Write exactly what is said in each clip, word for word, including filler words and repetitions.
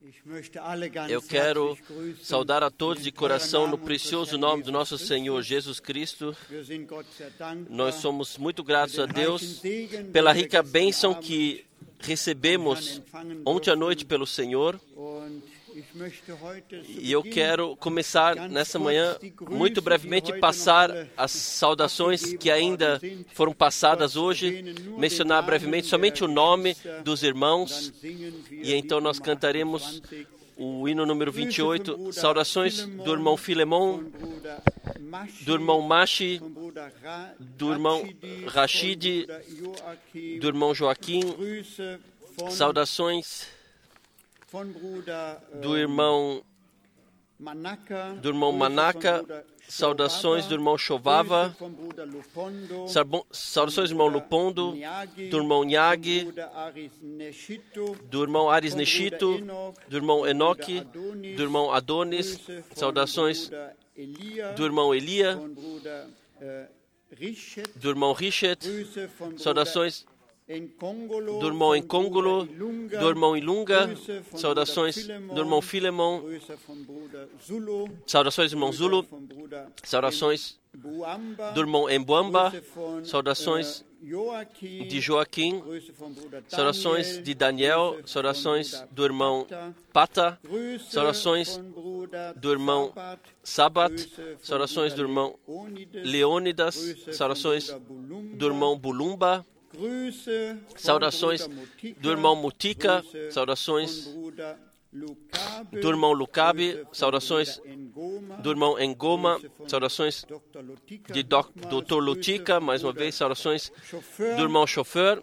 Eu quero saudar a todos de coração no precioso nome do nosso Senhor Jesus Cristo. Nós somos muito gratos a Deus pela rica bênção que recebemos ontem à noite pelo Senhor. E eu quero começar nessa manhã, muito brevemente, passar as saudações que ainda foram passadas hoje, mencionar brevemente somente o nome dos irmãos, e então nós cantaremos o hino número vinte e oito, saudações do irmão Filemon, do irmão Machi, do irmão Rashid, do irmão Joaquim, saudações do irmão do irmão Manaka, saudações do irmão Chovava, saudações do irmão Lupondo, do irmão Nyagi, do irmão Aris Neshito, do irmão Enoque, do irmão Adonis, saudações do irmão Elia, do irmão Richet, saudações do irmão Encôngulo, do irmão Ilunga, saudações do irmão Filemon, saudações do irmão Zulu, saudações do irmão Embuamba, saudações de Joaquim, saudações de Daniel, saudações do irmão Pata, saudações do irmão Sabat, saudações do irmão Leônidas, saudações do irmão Bulumba, saudações do irmão Mutika, saudações do irmão Lucabe, saudações do irmão Engoma, saudações de doutor Lutica, mais uma vez, saudações do irmão Chofer,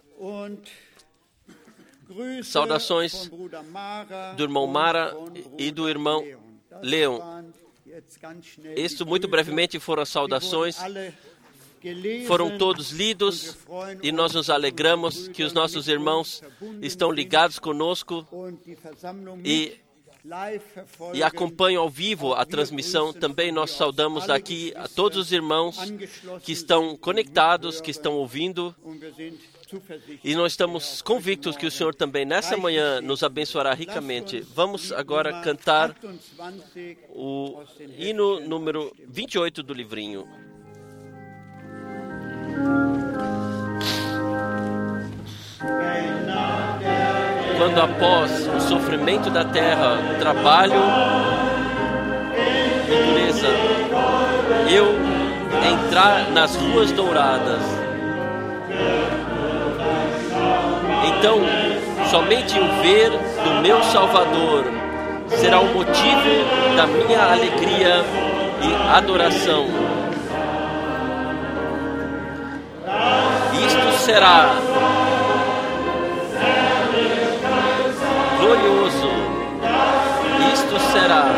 saudações do irmão Mara e do irmão Leon. Isto, muito brevemente, foram as saudações. Foram todos lidos e nós nos alegramos que os nossos irmãos estão ligados conosco e, e acompanham ao vivo a transmissão. Também nós saudamos daqui a todos os irmãos que estão conectados, que estão ouvindo. E nós estamos convictos que o Senhor também nessa manhã nos abençoará ricamente. Vamos agora cantar o hino número vinte e oito do livrinho. Quando após o sofrimento da terra, trabalho e dureza, eu entrar nas ruas douradas, então somente o ver do meu Salvador será o motivo da minha alegria e adoração. Isto será glorioso, isto será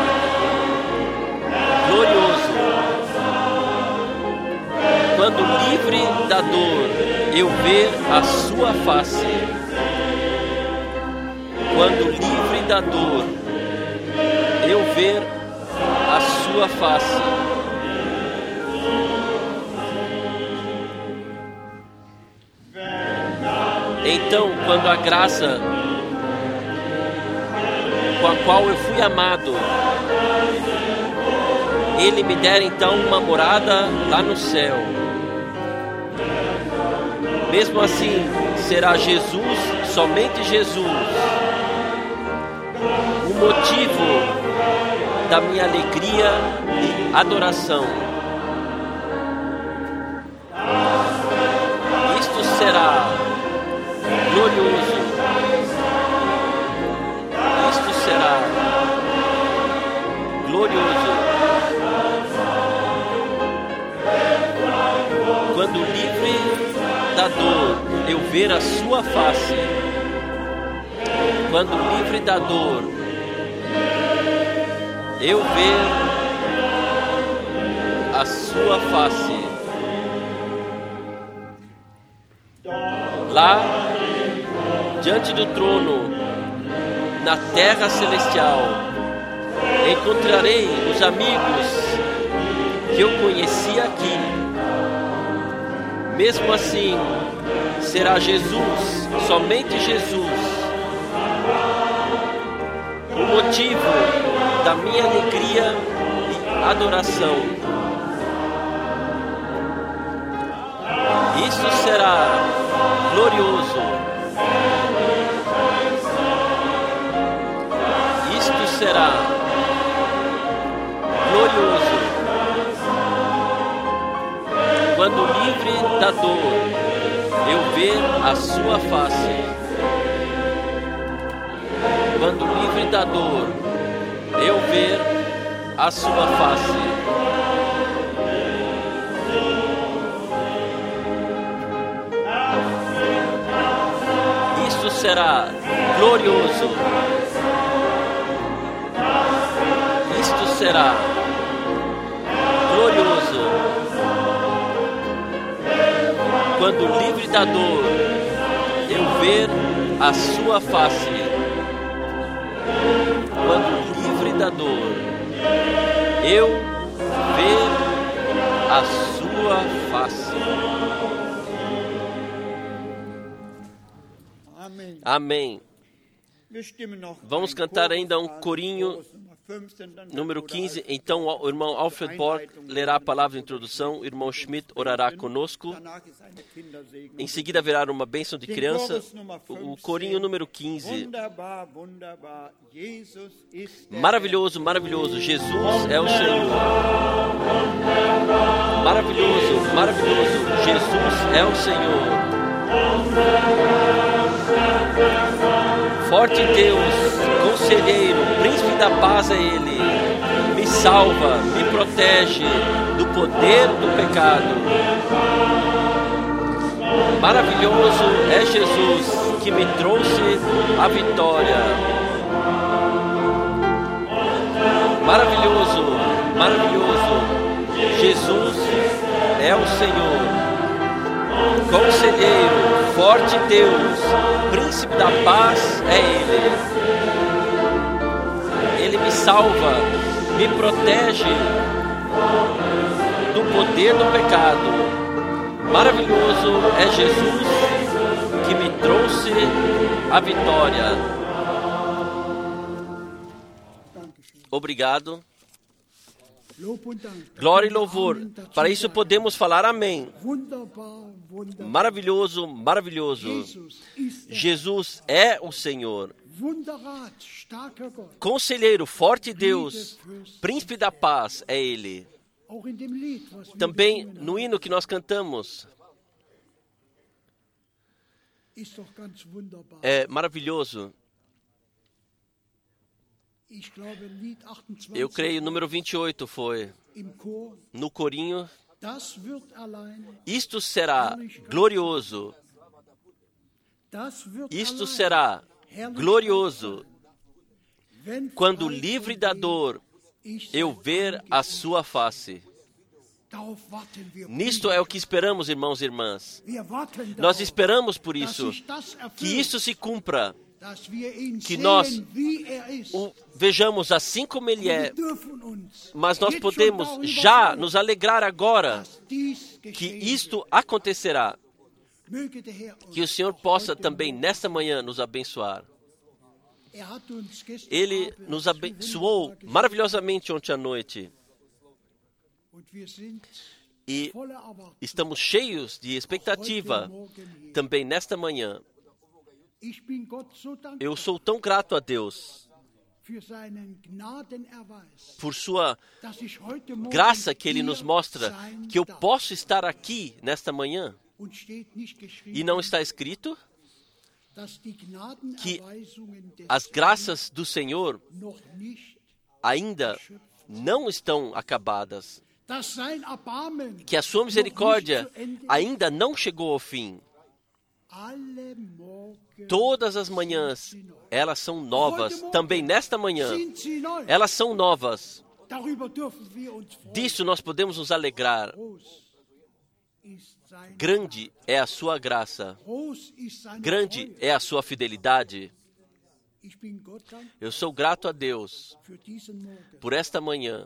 glorioso, quando livre da dor eu ver a sua face, quando livre da dor eu ver a sua face. Então, quando a graça com a qual eu fui amado, Ele me der então uma morada lá no céu, mesmo assim será Jesus, somente Jesus, o motivo da minha alegria e adoração. Isto será glorioso, isto será glorioso, quando livre da dor eu ver a sua face, quando livre da dor eu ver a sua face. Lá, diante do trono, na terra celestial, encontrarei os amigos que eu conheci aqui. Mesmo assim, será Jesus, somente Jesus, o motivo da minha alegria e adoração. Isso será glorioso. Isto será glorioso. Quando livre da dor, eu ver a sua face. Quando livre da dor, eu ver a sua face. Isto será glorioso. Isto será glorioso. Quando livre da dor, eu ver a sua face. Quando livre da dor, eu ver a sua face. Amém. Vamos cantar ainda um corinho, número quinze. Então o irmão Alfred Borg lerá a palavra de introdução, o irmão Schmidt orará conosco. Em seguida haverá uma bênção de criança. O corinho número quinze. Maravilhoso, maravilhoso, Jesus é o Senhor. Maravilhoso, maravilhoso, Jesus é o Senhor. Forte Deus, conselheiro, príncipe da paz é Ele. Me salva, me protege do poder do pecado. Maravilhoso é Jesus que me trouxe a vitória. Maravilhoso, maravilhoso, Jesus é o Senhor. Conselheiro, forte Deus, príncipe da paz é Ele. Ele me salva, me protege do poder do pecado. Maravilhoso é Jesus que me trouxe a vitória. Obrigado. Glória e louvor. Para isso podemos falar amém. Maravilhoso, maravilhoso. Jesus é o Senhor. Conselheiro, forte Deus, príncipe da paz é Ele. Também no hino que nós cantamos, é maravilhoso. Eu creio, número vinte e oito foi, no corinho. Isto será glorioso. Isto será glorioso. Quando livre da dor, eu ver a sua face. Nisto é o que esperamos, irmãos e irmãs. Nós esperamos por isso, que isso se cumpra. Que nós o vejamos assim como Ele é, mas nós podemos já nos alegrar agora que isto acontecerá. Que o Senhor possa também nesta manhã nos abençoar. Ele nos abençoou maravilhosamente ontem à noite e estamos cheios de expectativa também nesta manhã. Eu sou tão grato a Deus por sua graça que Ele nos mostra, que eu posso estar aqui nesta manhã. E não está escrito que as graças do Senhor ainda não estão acabadas, que a sua misericórdia ainda não chegou ao fim. Todas as manhãs, elas são novas. Também nesta manhã, elas são novas. Disso nós podemos nos alegrar. Grande é a sua graça. Grande é a sua fidelidade. Eu sou grato a Deus por esta manhã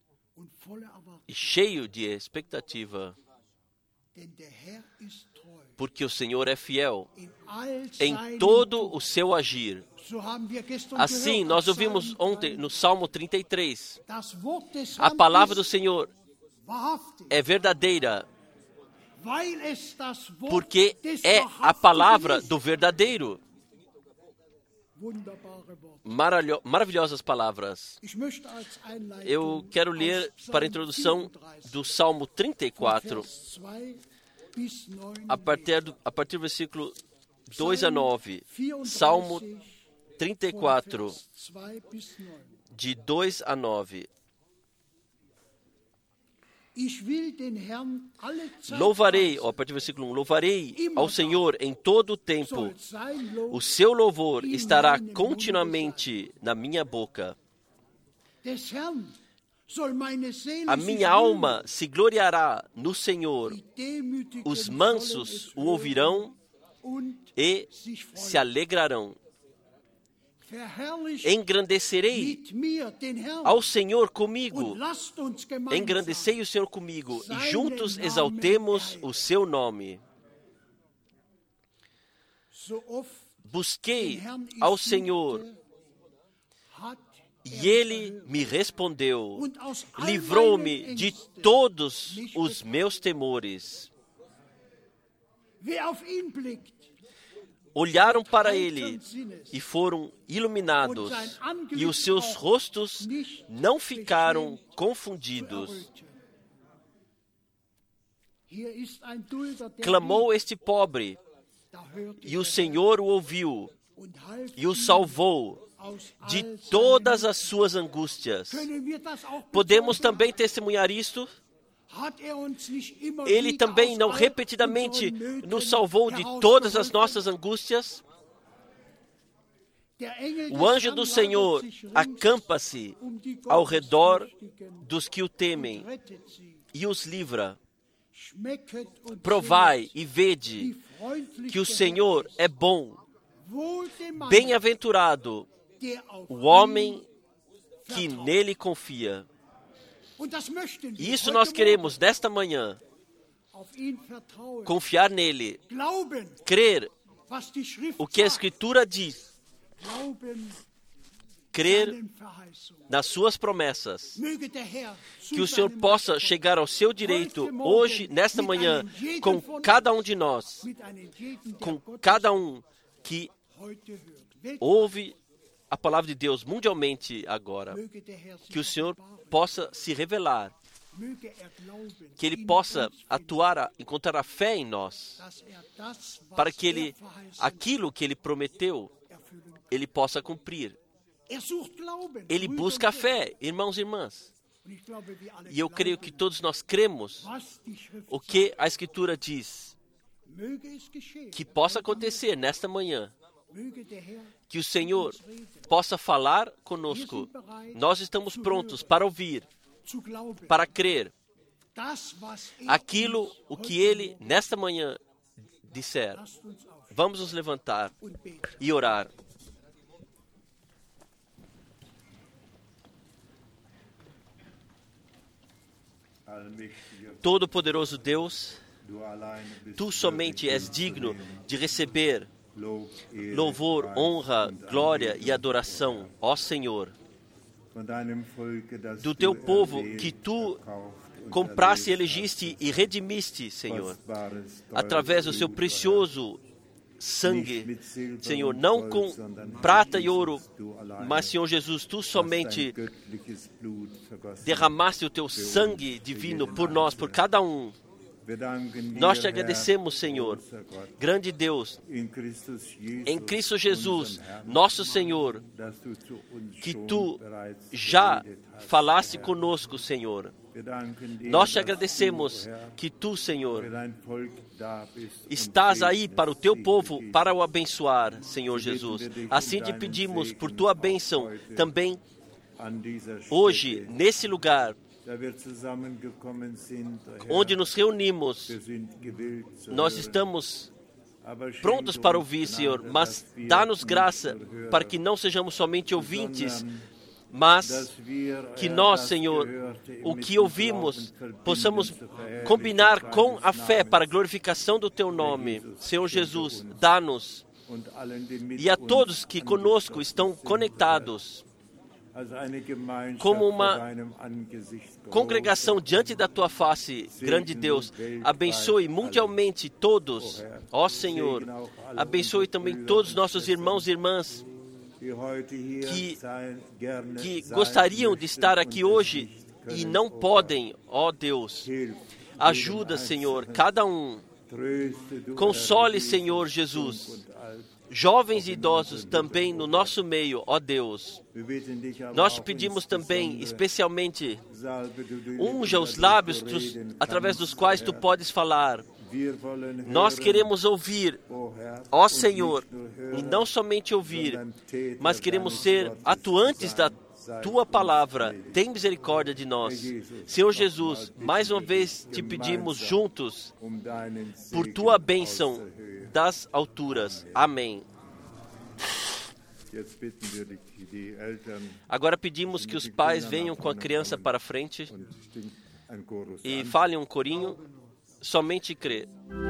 e cheio de expectativa. porque o Senhor é fiel em todo o seu agir. Assim, nós ouvimos ontem no Salmo trinta e três, a palavra do Senhor é verdadeira, porque é a palavra do verdadeiro. Maravilho- maravilhosas palavras. Eu quero ler para a introdução do Salmo trinta e quatro, a partir do, a partir do versículo dois a nove. Salmo trinta e quatro, de dois a nove. Louvarei, ó, a partir do versículo um, louvarei ao Senhor em todo o tempo. O seu louvor estará continuamente na minha boca. A minha alma se gloriará no Senhor. Os mansos o ouvirão e se alegrarão. Engrandecerei ao Senhor comigo. Engrandecei o Senhor comigo e juntos exaltemos o seu nome. Busquei ao Senhor e Ele me respondeu. Livrou-me de todos os meus temores. Olharam para ele e foram iluminados, e os seus rostos não ficaram confundidos. Clamou este pobre, e o Senhor o ouviu, e o salvou de todas as suas angústias. Podemos também testemunhar isto? Ele também não repetidamente nos salvou de todas as nossas angústias? O anjo do Senhor acampa-se ao redor dos que o temem e os livra. Provai e vede que o Senhor é bom. Bem-aventurado o homem que nele confia. E isso nós queremos nesta manhã, confiar nele, crer o que a Escritura diz, crer nas suas promessas, que o Senhor possa chegar ao seu direito hoje, nesta manhã, com cada um de nós, com cada um que ouve a palavra de Deus mundialmente agora, que o Senhor possa se revelar, que Ele possa atuar, encontrar a fé em nós, para que Ele, aquilo que Ele prometeu, Ele possa cumprir. Ele busca a fé, irmãos e irmãs. E eu creio que todos nós cremos o que a Escritura diz, que possa acontecer nesta manhã. Que o Senhor possa falar conosco. Nós estamos prontos para ouvir, para crer aquilo o que Ele, nesta manhã, disser. Vamos nos levantar e orar. Todo-Poderoso Deus, Tu somente és digno de receber louvor, honra, glória e adoração, ó Senhor, do Teu povo que Tu compraste, elegiste e redimiste, Senhor, através do Seu precioso sangue, Senhor, não com prata e ouro, mas, Senhor Jesus, Tu somente derramaste o Teu sangue divino por nós, por cada um. Nós te agradecemos, Senhor, grande Deus, em Cristo Jesus, nosso Senhor, que Tu já falaste conosco, Senhor. Nós te agradecemos que Tu, Senhor, estás aí para o Teu povo, para o abençoar, Senhor Jesus. Assim te pedimos por Tua bênção também hoje, nesse lugar, onde nos reunimos. Nós estamos prontos para ouvir, Senhor, mas dá-nos graça para que não sejamos somente ouvintes, mas que nós, Senhor, o que ouvimos, possamos combinar com a fé para a glorificação do Teu nome. Senhor Jesus, dá-nos, e a todos que conosco estão conectados, como uma congregação diante da Tua face, grande Deus, abençoe mundialmente todos, ó Senhor, abençoe também todos os nossos irmãos e irmãs que, que gostariam de estar aqui hoje e não podem, ó Deus. Ajuda, Senhor, cada um. Console, Senhor Jesus, jovens e idosos também no nosso meio, ó Deus. Nós pedimos também, especialmente, unja os lábios através dos quais Tu podes falar. Nós queremos ouvir, ó Senhor, e não somente ouvir, mas queremos ser atuantes da Tua palavra. Tem misericórdia de nós. Senhor Jesus, mais uma vez Te pedimos juntos por Tua bênção das alturas. Amém. Agora pedimos que os pais venham com a criança para frente e falem um corinho. Somente crê.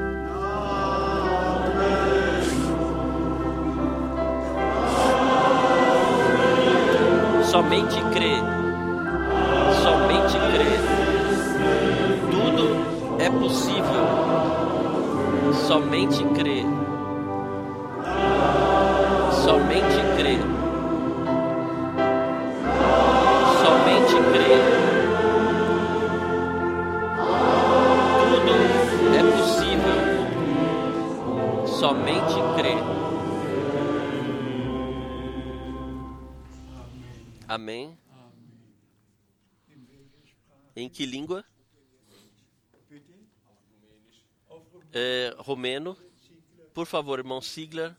Somente crê. Somente crê. Tudo é possível. Somente crê. Somente crê. Somente crê. Somente crê. Amém. Em que língua? É, romeno. Por favor, irmão Sigler.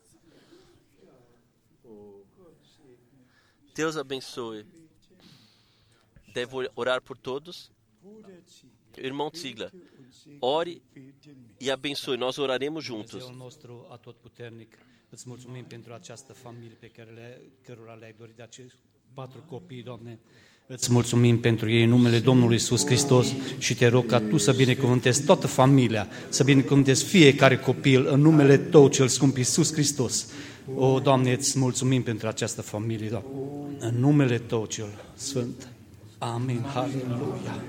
Deus abençoe. Devo orar por todos? Irmão Sigler, ore e abençoe. Nós oraremos juntos. Dumnezeul nostru atotputernic, îți mulțumim pentru această familie pe care le, cărora le-ai dorit de acești patru copii, Doamne. Îți mulțumim pentru ei în numele Domnului Iisus Hristos și te rog ca Tu să binecuvântezi toată familia, să binecuvântezi fiecare copil în numele Tău cel scump Iisus Hristos. O, Doamne, îți mulțumim pentru această familie, Doamne, în numele Tău cel sfânt. Amin. Aleluia.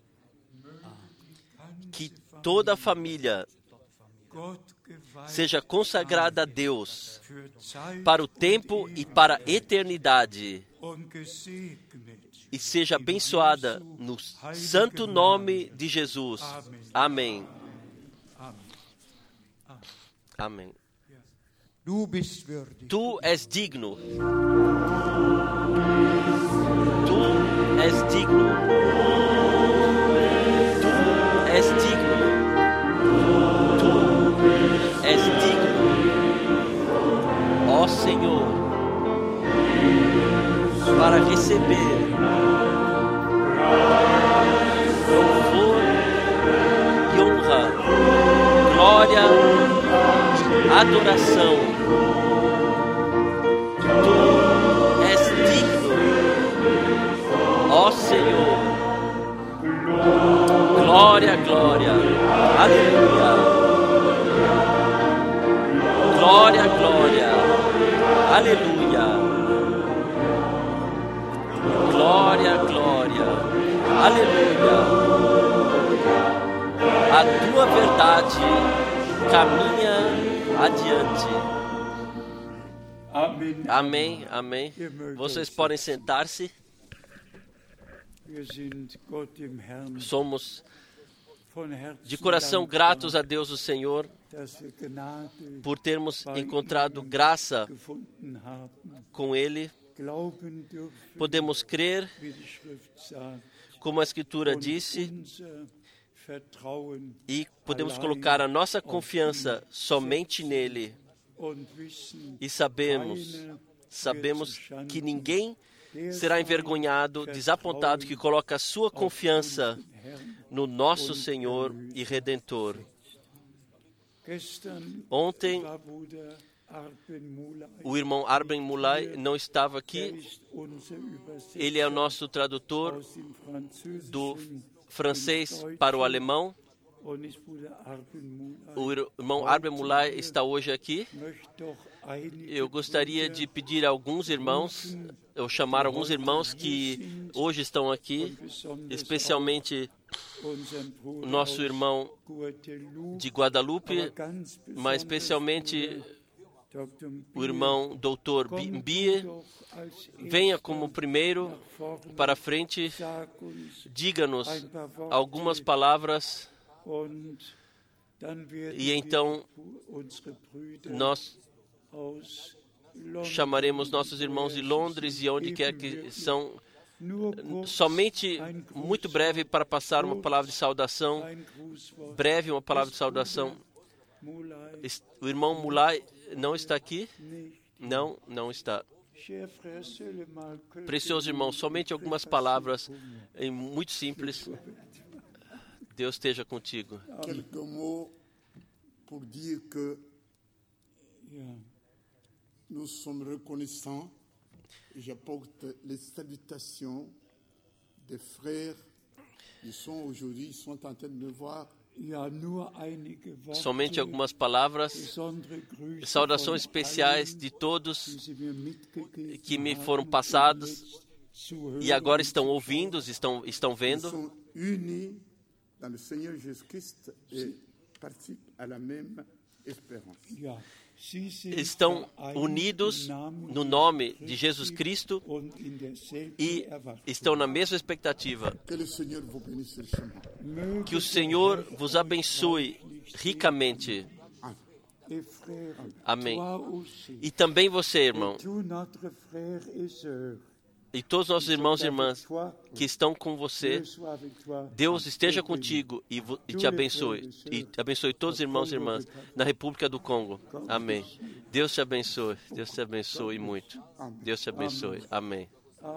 Que toda a família seja consagrada a Deus para o tempo e para a eternidade e seja abençoada no santo nome de Jesus. Amém. Amém. Tu és digno. Tu és digno. És digno, Tu és digno, ó Senhor, para receber louvor e honra, glória, adoração. Tu és digno, ó Senhor. Glória, glória, aleluia. Glória, glória, aleluia. Glória, glória, aleluia. A Tua verdade caminha adiante. Amém, amém. Vocês podem sentar-se. Somos de coração gratos a Deus o Senhor por termos encontrado graça com Ele. Podemos crer, como a Escritura disse, e podemos colocar a nossa confiança somente nele. E sabemos, sabemos que ninguém será envergonhado, desapontado, que coloca a sua confiança no nosso Senhor e Redentor. Ontem, O irmão Arben Mulay não estava aqui. Ele é o nosso tradutor do francês para o alemão. O irmão Arben Mulay está hoje aqui. Eu gostaria de pedir a alguns irmãos, eu chamar alguns irmãos que hoje estão aqui, especialmente o nosso irmão de Guadalupe, mas especialmente o irmão doutor Mbie. Venha como primeiro para a frente, diga-nos algumas palavras e então nós chamaremos nossos irmãos de Londres e onde quer que são, somente muito breve para passar uma palavra de saudação, breve uma palavra de saudação. O irmão Mulay não está aqui? Não, não está. Precioso irmão, somente algumas palavras, muito simples. Deus esteja contigo. Quelques mots pour dire que nous sommes reconnaissants. J'apporte les salutations des frères qui sont aujourd'hui, sont en train de me voir. Somente algumas palavras, saudações especiais de todos que me foram passadas e agora estão ouvindo, estão, estão vendo. Dans le Seigneur Jésus-Christ et participent à la même espérance. Estão unidos no nome de Jesus Cristo e estão na mesma expectativa. Que o Senhor vos abençoe ricamente. Amém. E também você, irmão, e todos os nossos irmãos e irmãs que estão com você, Deus esteja contigo e, e te abençoe. E abençoe todos os irmãos e irmãs na República do Congo. Amém. Deus te abençoe. Deus te abençoe muito. Deus te abençoe. Amém.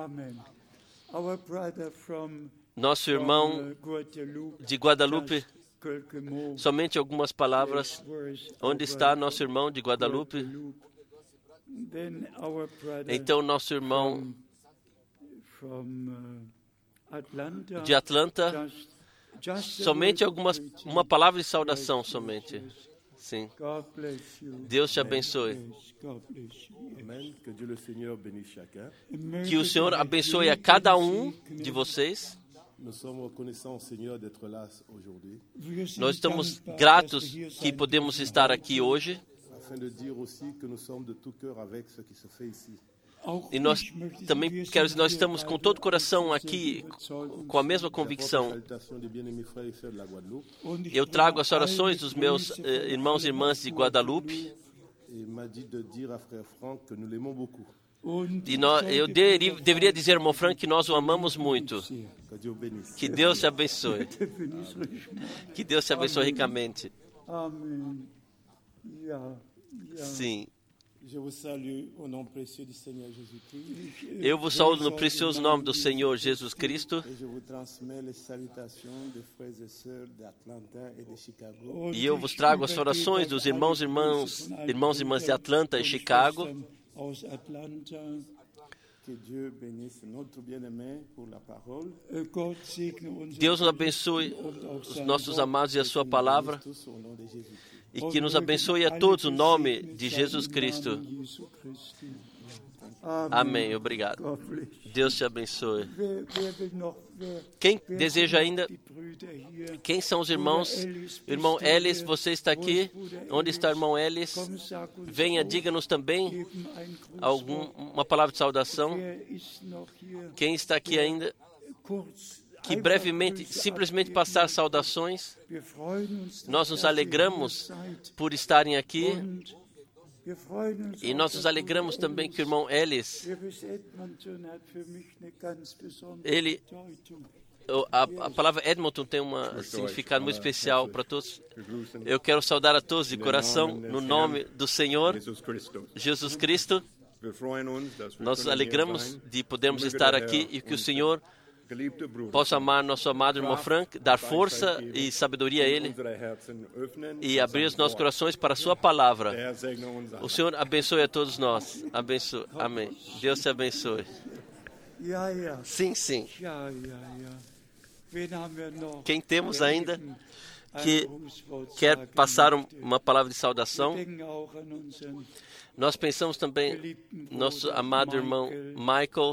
Nosso irmão de Guadalupe, somente algumas palavras. Onde está nosso irmão de Guadalupe? Então, nosso irmão de Atlanta, somente algumas, uma palavra de saudação somente. Sim. Deus te abençoe. Que o Senhor abençoe a cada um de vocês. Nós estamos gratos que podemos estar aqui hoje. E nós também quero dizer, nós estamos com todo o coração aqui, com a mesma convicção. Eu trago as orações dos meus eh, irmãos e irmãs de Guadalupe. E nós, eu deri, deveria dizer, irmão Frank, que nós o amamos muito. Que Deus te abençoe. Que Deus te abençoe ricamente. Sim. Eu vos saúdo no precioso nome do Senhor Jesus Cristo. E eu vos trago as orações dos irmãos e irmãos, irmãos e irmãs de Atlanta e Chicago. Deus nos abençoe os nossos amados e a sua palavra. E que nos abençoe a todos o nome de Jesus Cristo. Amém. Obrigado. Deus te abençoe. Quem deseja ainda? Quem são os irmãos? Irmão Ellis, você está aqui? Onde está o irmão Ellis? Venha, diga-nos também algum, uma palavra de saudação. Quem está aqui ainda? Que brevemente, simplesmente passar saudações. Nós nos alegramos por estarem aqui. E nós nos alegramos também que o irmão Ellis, ele, a, a palavra Edmonton tem um significado muito especial para todos. Eu quero saudar a todos de coração, no nome do Senhor Jesus Cristo. Nós nos alegramos de podermos estar aqui e que o Senhor possa amar nosso amado irmão Frank, dar força e sabedoria a ele e abrir os nossos corações para a sua palavra. O Senhor abençoe a todos nós. Abençoe. Amém. Deus te abençoe. Sim, sim. Quem temos ainda que quer passar uma palavra de saudação? Nós pensamos também nosso amado irmão Michael,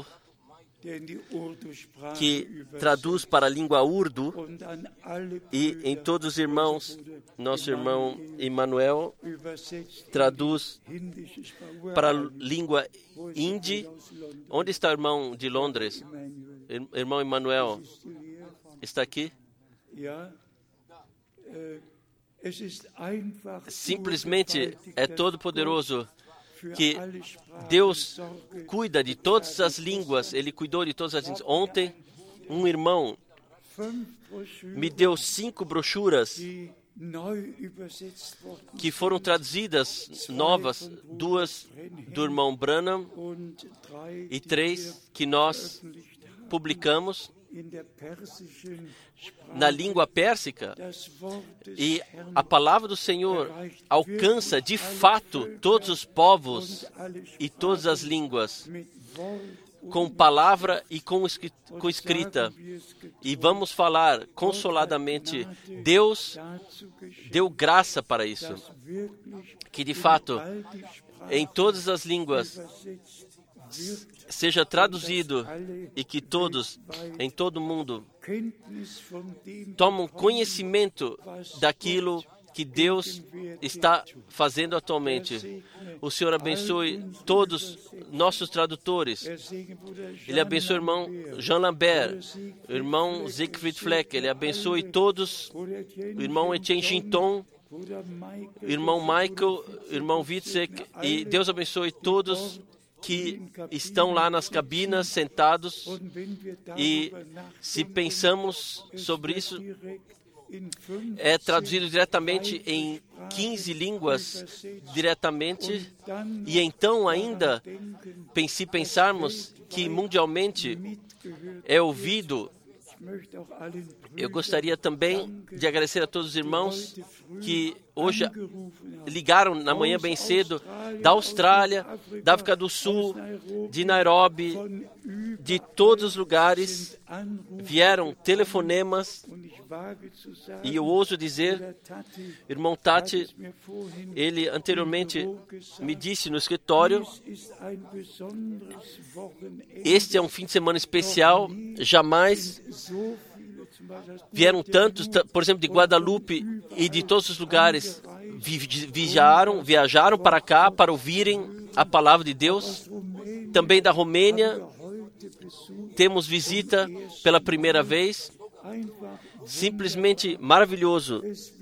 que traduz para a língua urdu, e em todos os irmãos, nosso irmão Emmanuel traduz para a língua hindi. Onde está o irmão de Londres? Irmão Emmanuel, está aqui? Simplesmente é todo poderoso que Deus cuida de todas as línguas. Ele cuidou de todas as línguas. Ontem, um irmão me deu cinco brochuras que foram traduzidas, novas, duas do irmão Branham e três que nós publicamos na língua pérsica, e a palavra do Senhor alcança de fato todos os povos e todas as línguas, com palavra e com escrita. E vamos falar consoladamente, Deus deu graça para isso, que de fato em todas as línguas seja traduzido e que todos, em todo o mundo, tomam conhecimento daquilo que Deus está fazendo atualmente. O Senhor abençoe todos nossos tradutores. Ele abençoe o irmão Jean Lambert, o irmão Siegfried Fleck. Ele abençoe todos, o irmão Etienne Ginton, o irmão Michael, o irmão Witzek. E Deus abençoe todos que estão lá nas cabinas sentados, e se pensamos sobre isso, é traduzido diretamente em quinze línguas, diretamente, e então ainda, se pensarmos que mundialmente é ouvido. Eu gostaria também de agradecer a todos os irmãos que hoje ligaram na manhã bem cedo, da Austrália, da África do Sul, de Nairobi, de todos os lugares, vieram telefonemas, e eu ouso dizer, irmão Tati, ele anteriormente me disse no escritório, este é um fim de semana especial, jamais vieram tantos, por exemplo, de Guadalupe e de todos os lugares, viajaram, viajaram para cá para ouvirem a palavra de Deus. Também da Romênia, temos visita pela primeira vez. Simplesmente maravilhoso.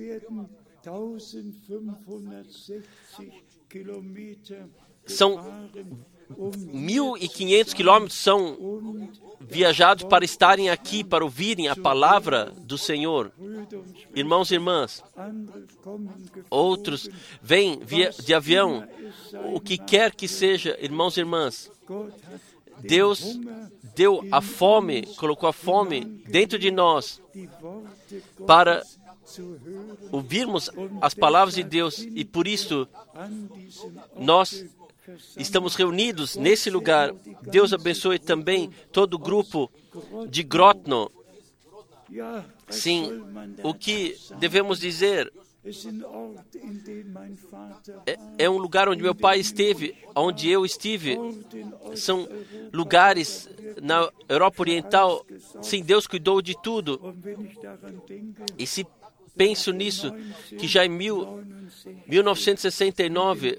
São mil e quinhentos quilômetros são viajados para estarem aqui, para ouvirem a palavra do Senhor. Irmãos e irmãs, outros vêm via, de avião, o que quer que seja, irmãos e irmãs. Deus deu a fome, colocou a fome dentro de nós para ouvirmos as palavras de Deus, e por isso nós estamos reunidos nesse lugar. Deus abençoe também todo o grupo de Grotno. Sim, o que devemos dizer? É, é um lugar onde meu pai esteve, onde eu estive. São lugares na Europa Oriental. Sim, Deus cuidou de tudo. E se penso nisso, que já em mil, mil novecentos e sessenta e nove,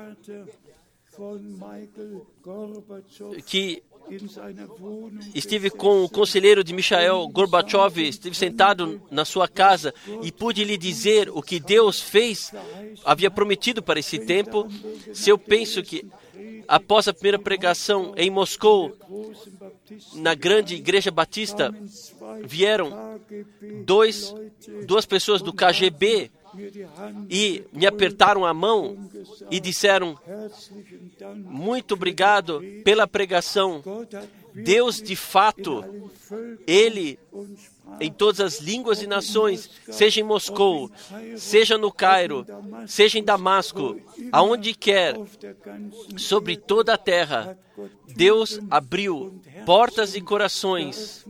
que estive com o conselheiro de Mikhail Gorbachev, estive sentado na sua casa e pude lhe dizer o que Deus fez, havia prometido para esse tempo. Se eu penso que após a primeira pregação em Moscou, na grande igreja batista, vieram dois, duas pessoas do K G B e me apertaram a mão e disseram: muito obrigado pela pregação. Deus, de fato, Ele, em todas as línguas e nações, seja em Moscou, seja no Cairo, seja em Damasco, aonde quer, sobre toda a terra, Deus abriu portas e corações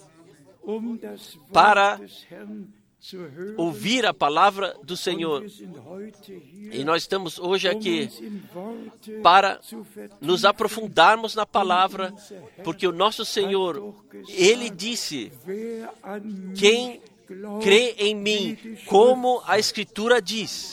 para ouvir a palavra do Senhor. E nós estamos hoje aqui para nos aprofundarmos na palavra, porque o nosso Senhor, Ele disse: quem crê em mim, como a Escritura diz.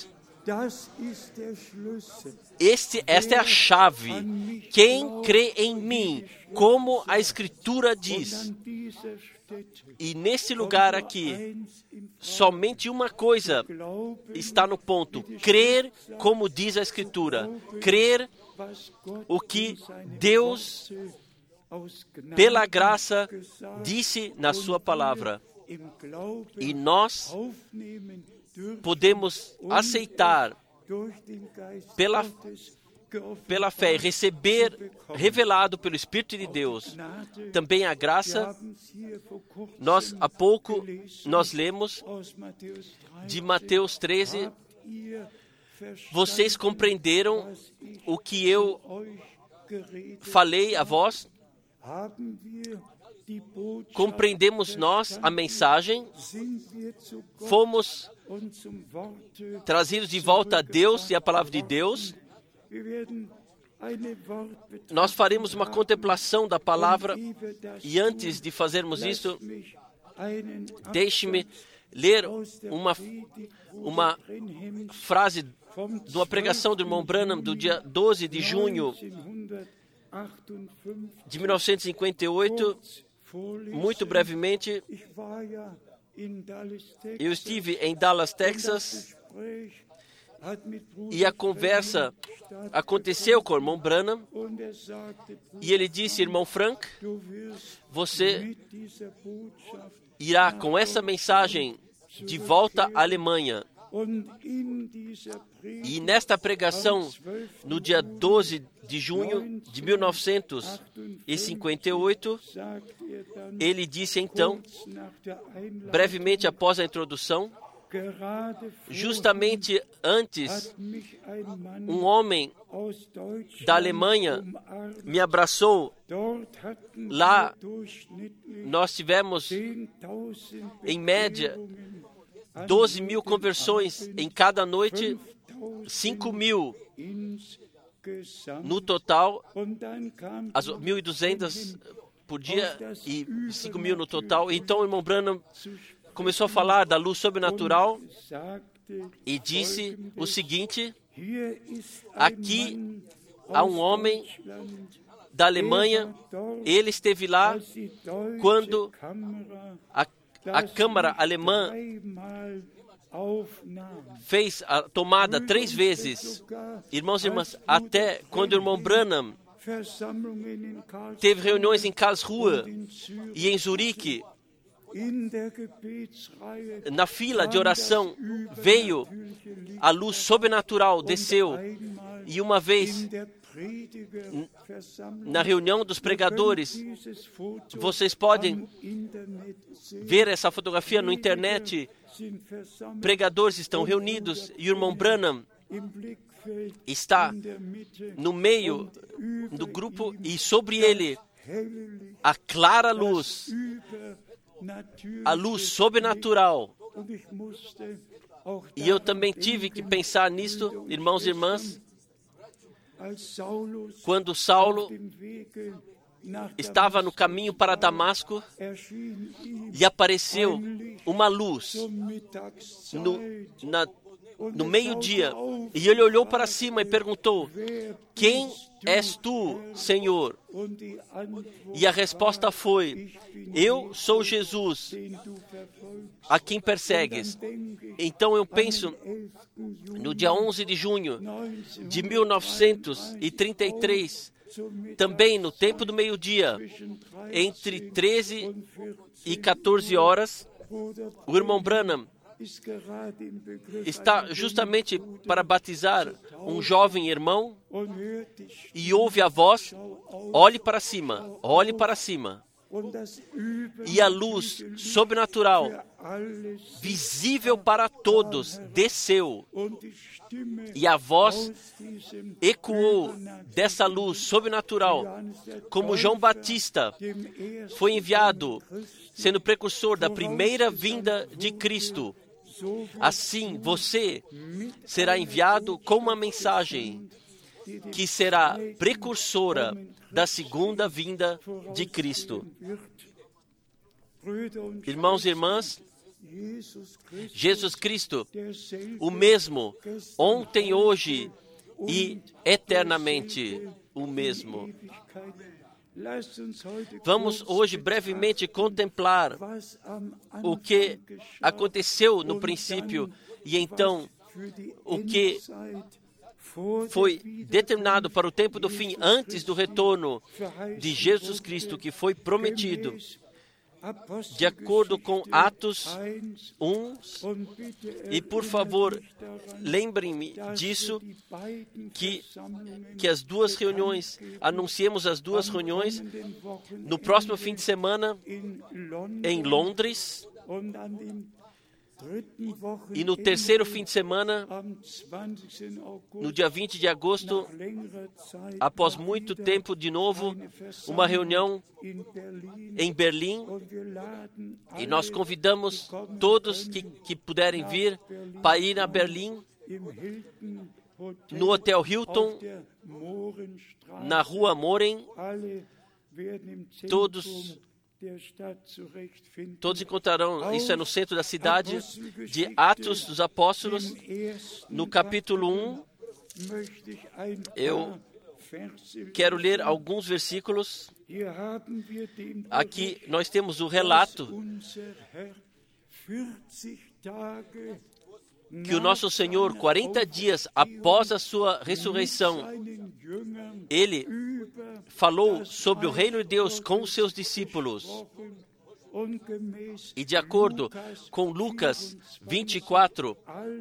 Este, esta é a chave. Quem crê em mim, como a Escritura diz. E nesse lugar aqui, somente uma coisa está no ponto: crer como diz a Escritura. Crer o que Deus, pela graça, disse na sua palavra. E nós podemos aceitar pela pela fé, receber revelado pelo Espírito de Deus. Também a graça, nós há pouco nós lemos de Mateus treze, vocês compreenderam o que eu falei a vós? Compreendemos nós a mensagem? Fomos trazidos de volta a Deus e a palavra de Deus? Nós faremos uma contemplação da palavra, e antes de fazermos isso, deixe-me ler uma, uma frase de uma pregação do irmão Branham do dia doze de junho de mil novecentos e cinquenta e oito, muito brevemente. Eu estive em Dallas, Texas, e a conversa aconteceu com o irmão Branham, e ele disse: irmão Frank, você irá com essa mensagem de volta à Alemanha. E nesta pregação, no dia doze de junho de mil novecentos e cinquenta e oito, ele disse então, brevemente após a introdução, justamente antes, um homem da Alemanha me abraçou. Lá nós tivemos, em média, doze mil conversões em cada noite, cinco mil no total, as mil e duzentas por dia e cinco mil no total. Então o irmão Branham começou a falar da luz sobrenatural e disse o seguinte: aqui há um homem da Alemanha, ele esteve lá quando a, a Câmara Alemã fez a tomada três vezes. Irmãos e irmãs, até quando o irmão Branham teve reuniões em Karlsruhe e em Zurique, na fila de oração veio a luz sobrenatural, desceu. E uma vez, na reunião dos pregadores, vocês podem ver essa fotografia no internet, pregadores estão reunidos e o irmão Branham está no meio do grupo, e sobre ele a clara luz, a luz sobrenatural. E eu também tive que pensar nisto, irmãos e irmãs, quando Saulo estava no caminho para Damasco e apareceu uma luz no, na, no meio-dia, e ele olhou para cima e perguntou: quem és tu, Senhor? E a resposta foi: eu sou Jesus, a quem persegues. Então eu penso, no dia onze de junho de mil novecentos e trinta e três, também no tempo do meio-dia, entre treze e quatorze horas, o irmão Branham está justamente para batizar um jovem irmão e ouve a voz: olhe para cima, olhe para cima. E a luz sobrenatural, visível para todos, desceu. E a voz ecoou dessa luz sobrenatural, como João Batista foi enviado, sendo precursor da primeira vinda de Cristo. Assim, você será enviado com uma mensagem que será precursora da segunda vinda de Cristo. Irmãos e irmãs, Jesus Cristo, o mesmo, ontem, hoje e eternamente o mesmo. Vamos hoje brevemente contemplar o que aconteceu no princípio e então o que foi determinado para o tempo do fim, antes do retorno de Jesus Cristo, que foi prometido. De acordo com Atos um, e por favor, lembrem-me disso, que, que as duas reuniões, anunciemos as duas reuniões, no próximo fim de semana, em Londres, e no terceiro fim de semana, no dia vinte de agosto, após muito tempo de novo, uma reunião em Berlim. E nós convidamos todos que, que puderem vir para ir a Berlim, no Hotel Hilton, na Rua Moren. Todos Todos encontrarão, isso é no centro da cidade, de Atos dos Apóstolos, no capítulo um. Eu quero ler alguns versículos. Aqui nós temos o relato que o nosso Senhor, quarenta dias após a sua ressurreição, Ele falou sobre o reino de Deus com os seus discípulos. E de acordo com Lucas vinte e quatro,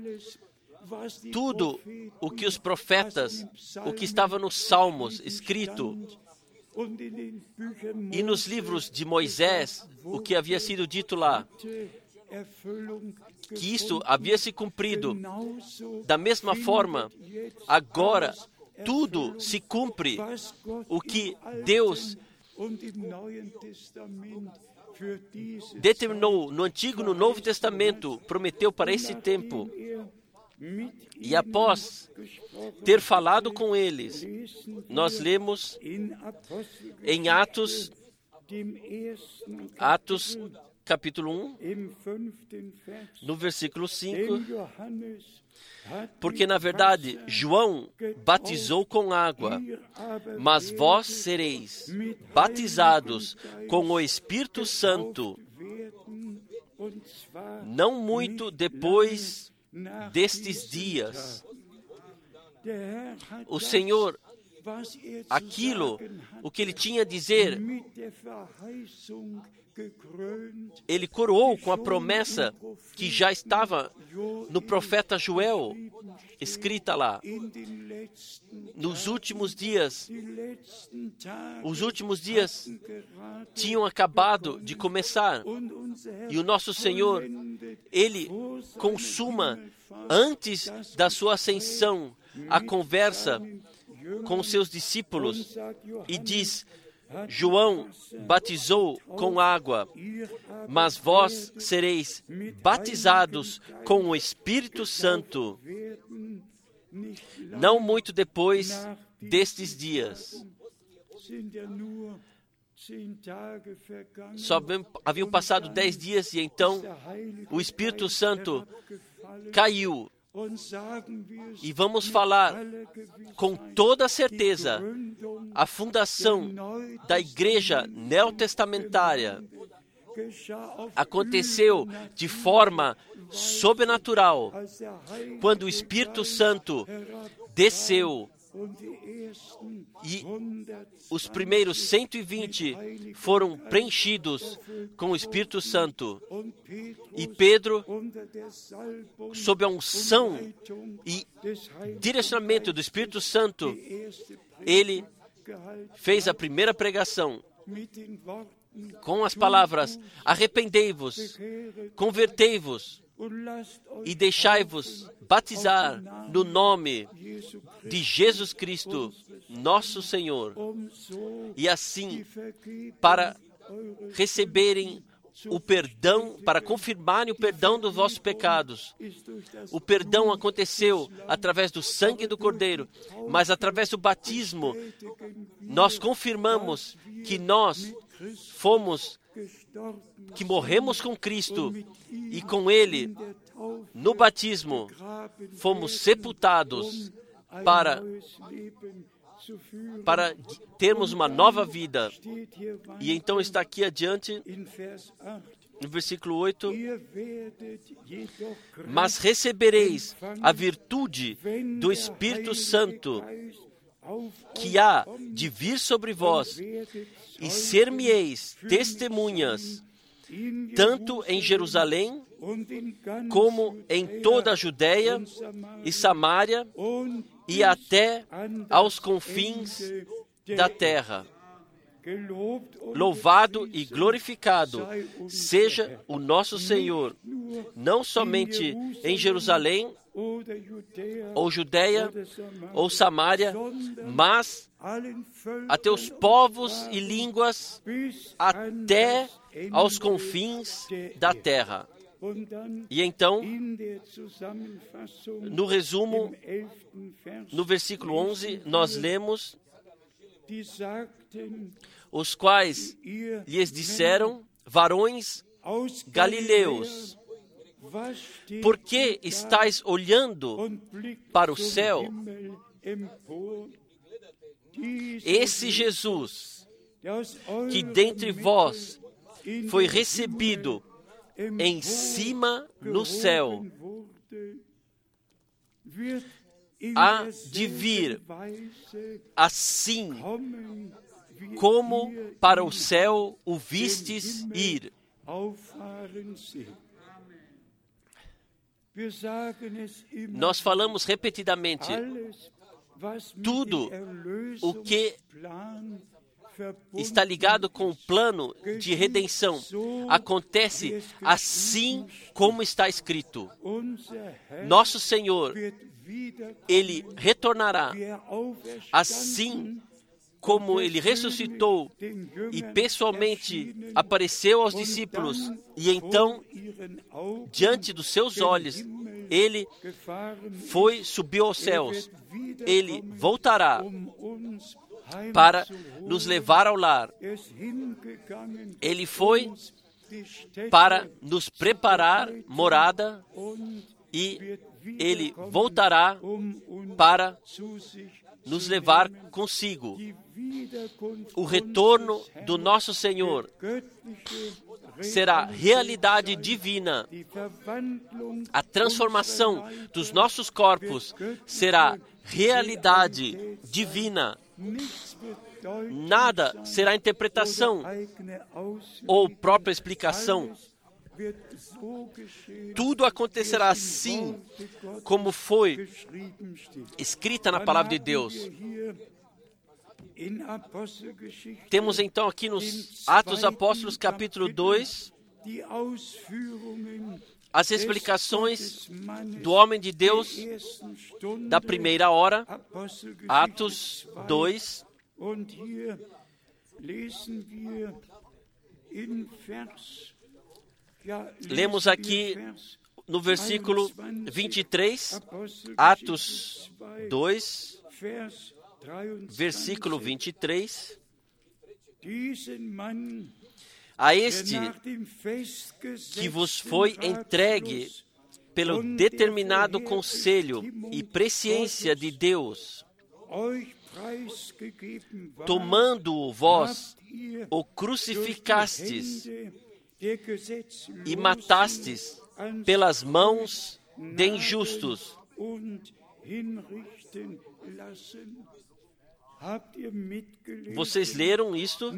tudo o que os profetas, o que estava nos Salmos escrito, e nos livros de Moisés, o que havia sido dito lá, que isso havia se cumprido. Da mesma forma, agora tudo se cumpre, o que Deus determinou no Antigo e no Novo Testamento, prometeu para esse tempo. E após ter falado com eles, nós lemos em Atos, Atos capítulo um, no versículo cinco, porque na verdade João batizou com água, mas vós sereis batizados com o Espírito Santo, não muito depois destes dias. O Senhor, aquilo, o que Ele tinha a dizer, Ele coroou com a promessa que já estava no profeta Joel, escrita lá. Nos últimos dias, os últimos dias tinham acabado de começar. E o nosso Senhor, Ele consuma, antes da sua ascensão, a conversa com seus discípulos e diz: João batizou com água, mas vós sereis batizados com o Espírito Santo, não muito depois destes dias. Só haviam passado dez dias e então o Espírito Santo caiu. E vamos falar com toda certeza, a fundação da igreja neotestamentária aconteceu de forma sobrenatural, quando o Espírito Santo desceu E os primeiros cento e vinte foram preenchidos com o Espírito Santo. E Pedro, sob a unção e direcionamento do Espírito Santo, ele fez a primeira pregação com as palavras: arrependei-vos, convertei-vos e deixai-vos batizar no nome de Jesus Cristo, nosso Senhor. E assim, para receberem o perdão, para confirmarem o perdão dos vossos pecados. O perdão aconteceu através do sangue do Cordeiro, mas através do batismo, nós confirmamos que nós fomos, que morremos com Cristo e com Ele, no batismo, fomos sepultados para, para termos uma nova vida. E então está aqui adiante, no versículo oito, mas recebereis a virtude do Espírito Santo, que há de vir sobre vós, e ser-me-eis testemunhas, tanto em Jerusalém, como em toda a Judéia e Samária, e até aos confins da terra. Louvado e glorificado seja o nosso Senhor, não somente em Jerusalém, ou Judéia, ou Samária, mas até os povos e línguas, até aos confins da terra. E então, no resumo, no versículo onze, nós lemos: os quais lhes disseram, varões galileus, por que estáis olhando para o céu? Esse Jesus, que dentre vós foi recebido em cima no céu, há de vir assim como para o céu o vistes ir. Nós falamos repetidamente, tudo o que está ligado com o plano de redenção acontece assim como está escrito. Nosso Senhor, Ele retornará assim como Ele ressuscitou e pessoalmente apareceu aos discípulos, e então, diante dos seus olhos, Ele foi, subiu aos céus. Ele voltará para nos levar ao lar. Ele foi para nos preparar morada e Ele voltará para nos levar consigo. O retorno do nosso Senhor será realidade divina. A transformação dos nossos corpos será realidade divina. Nada será interpretação ou própria explicação. Tudo acontecerá assim como foi escrita na palavra de Deus. Temos então aqui nos Atos Apóstolos, capítulo dois, as explicações do homem de Deus da primeira hora, Atos dois. Lemos aqui no versículo vinte e três, Atos dois, versículo vinte e três. A este que vos foi entregue pelo determinado conselho e presciência de Deus, tomando-o vós, o crucificastes e matastes pelas mãos de injustos, Vocês leram isto?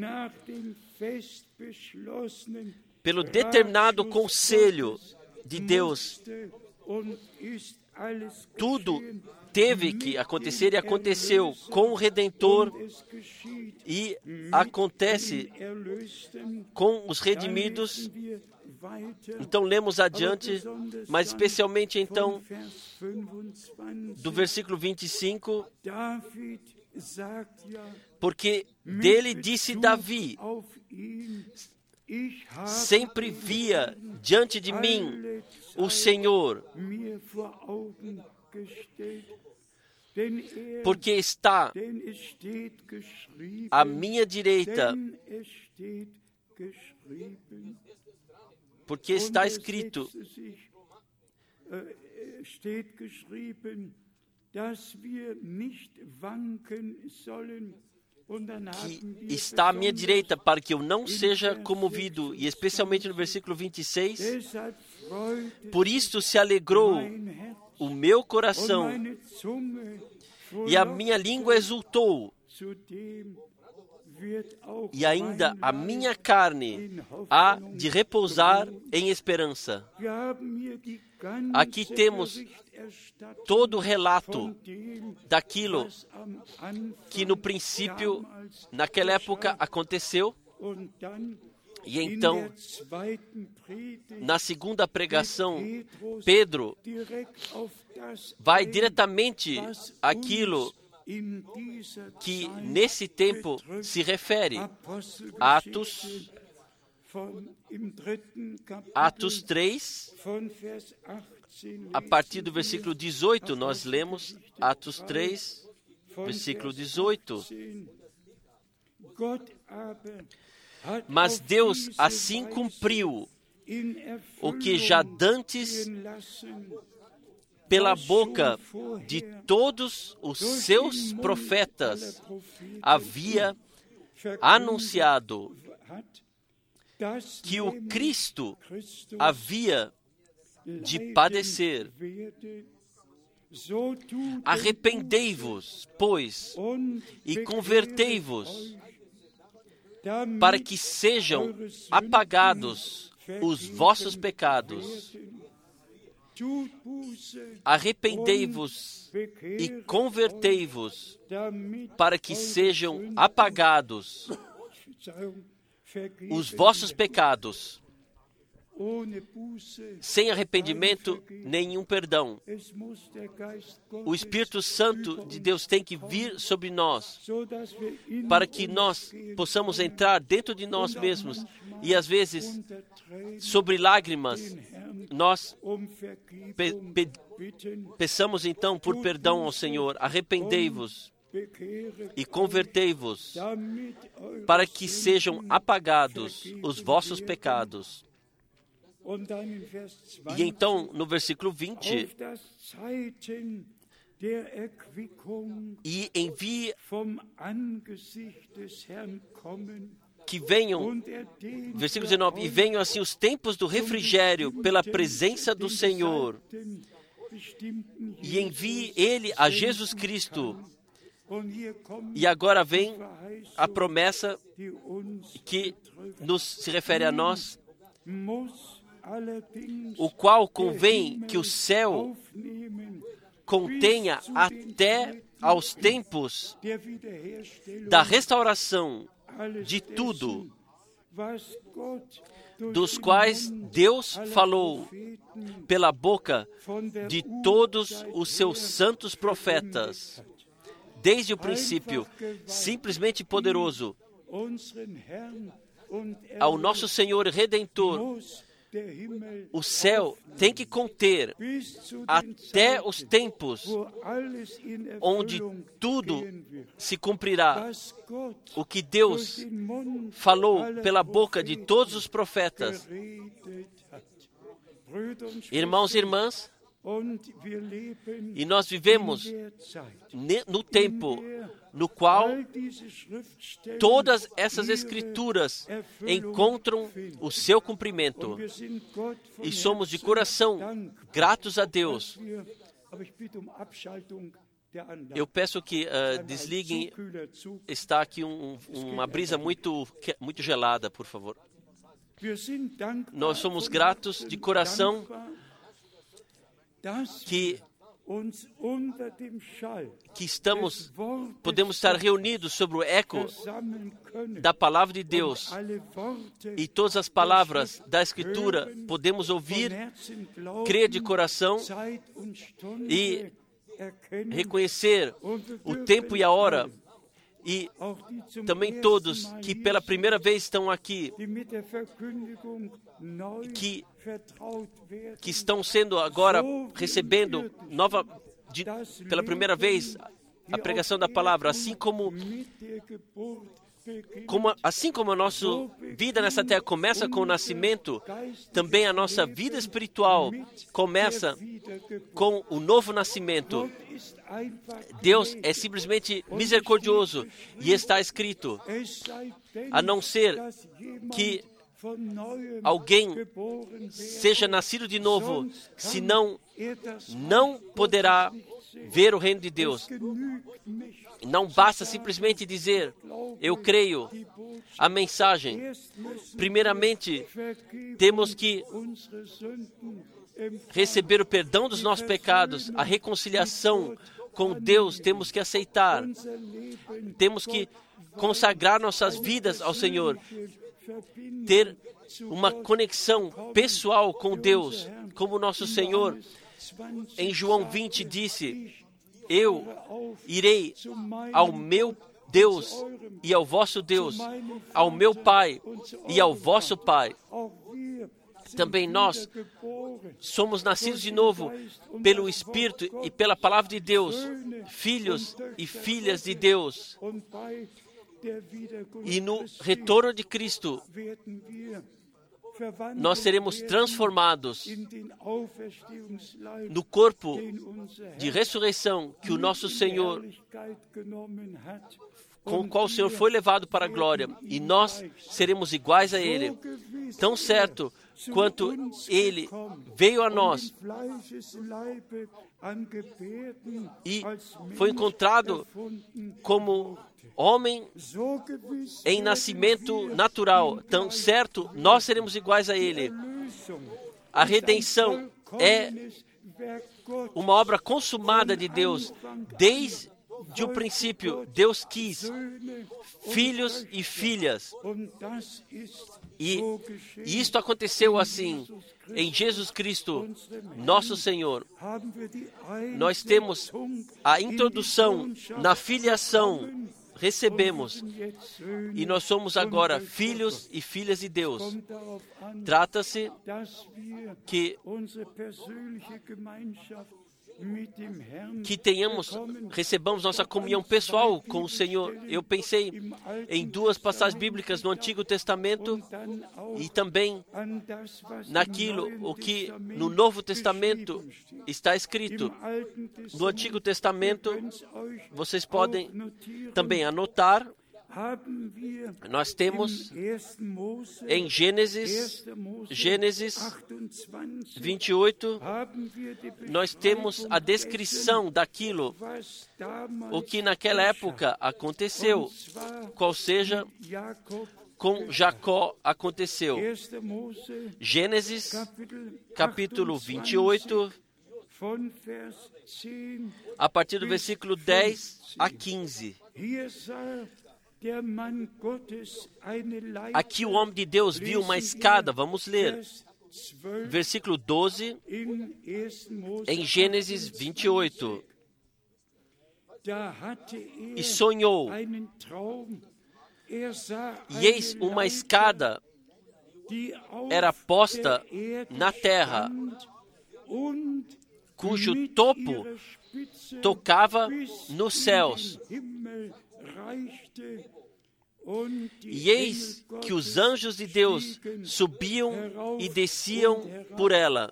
Pelo determinado conselho de Deus, tudo teve que acontecer e aconteceu com o Redentor e acontece com os redimidos. Então lemos adiante, mas especialmente então do versículo vinte e cinco, porque dele disse Davi: sempre via diante de mim o Senhor, porque está à minha direita, porque está escrito, que está à minha direita, para que eu não seja comovido. E especialmente no versículo vinte e seis, por isso se alegrou o meu coração e a minha língua exultou, e ainda a minha carne há de repousar em esperança. Aqui temos todo o relato daquilo que no princípio, naquela época, aconteceu. E então, na segunda pregação, Pedro vai diretamente àquilo que nesse tempo se refere. Atos, Atos três, a partir do versículo dezoito, nós lemos Atos três, versículo dezoito. Mas Deus assim cumpriu o que já dantes pela boca de todos os seus profetas havia anunciado, que o Cristo havia de padecer. Arrependei-vos, pois, e convertei-vos, para que sejam apagados os vossos pecados. Arrependei-vos e convertei-vos, para que sejam apagados os vossos pecados. Sem arrependimento, nenhum perdão. O Espírito Santo de Deus tem que vir sobre nós, para que nós possamos entrar dentro de nós mesmos. E às vezes, sobre lágrimas, nós pe pe peçamos então por perdão ao Senhor. Arrependei-vos e convertei-vos, para que sejam apagados os vossos pecados. E então, no versículo vinte, e envie que venham, versículo dezenove, e venham assim os tempos do refrigério pela presença do Senhor, e envie Ele a Jesus Cristo. E agora vem a promessa que nos se refere a nós, o qual convém que o céu contenha até aos tempos da restauração de tudo, dos quais Deus falou pela boca de todos os seus santos profetas, desde o princípio, simplesmente poderoso, ao nosso Senhor Redentor. O céu tem que conter até os tempos onde tudo se cumprirá, o que Deus falou pela boca de todos os profetas. Irmãos e irmãs, e nós vivemos no tempo no qual todas essas escrituras encontram o seu cumprimento. E somos de coração gratos a Deus, Eu peço que uh, desliguem. Está aqui um, uma brisa muito, muito gelada, por favor. Nós somos gratos de coração que, que estamos, podemos estar reunidos sobre o eco da palavra de Deus. E todas as palavras da Escritura podemos ouvir, crer de coração e reconhecer o tempo e a hora, e também todos que pela primeira vez estão aqui, que, que estão sendo agora recebendo nova, de, pela primeira vez a pregação da palavra, assim como Como, assim como a nossa vida nessa terra começa com o nascimento, também a nossa vida espiritual começa com o novo nascimento. Deus é simplesmente misericordioso e está escrito, a não ser que alguém seja nascido de novo, senão não poderá ver o reino de Deus. Não basta simplesmente dizer, eu creio a mensagem. Primeiramente, temos que receber o perdão dos nossos pecados, a reconciliação com Deus, temos que aceitar. Temos que consagrar nossas vidas ao Senhor, ter uma conexão pessoal com Deus, como nosso Senhor em João vinte disse, eu irei ao meu Deus e ao vosso Deus, ao meu Pai e ao vosso Pai. Também nós somos nascidos de novo pelo Espírito e pela Palavra de Deus, filhos e filhas de Deus. E no retorno de Cristo, nós seremos transformados no corpo de ressurreição que o nosso Senhor, com o qual o Senhor foi levado para a glória, e nós seremos iguais a Ele, tão certo quanto Ele veio a nós e foi encontrado como homem em nascimento natural, tão certo nós seremos iguais a Ele. A redenção é uma obra consumada de Deus. Desde o princípio, Deus quis filhos e filhas. E, e isto aconteceu assim, em Jesus Cristo, nosso Senhor. Nós temos a introdução na filiação, recebemos, e nós somos agora filhos e filhas de Deus. Trata-se que que tenhamos, recebamos nossa comunhão pessoal com o Senhor. Eu pensei em duas passagens bíblicas no Antigo Testamento e também naquilo o que no Novo Testamento está escrito. No Antigo Testamento, vocês podem também anotar. Nós temos em Gênesis, Gênesis vinte e oito, nós temos a descrição daquilo, o que naquela época aconteceu, qual seja, com Jacó aconteceu. Gênesis, capítulo vinte e oito, a partir do versículo dez a quinze. Aqui o homem de Deus viu uma escada, vamos ler, versículo doze, em Gênesis vinte e oito. E sonhou, e eis uma escada era posta na terra, cujo topo tocava nos céus. E eis que os anjos de Deus subiam e desciam por ela.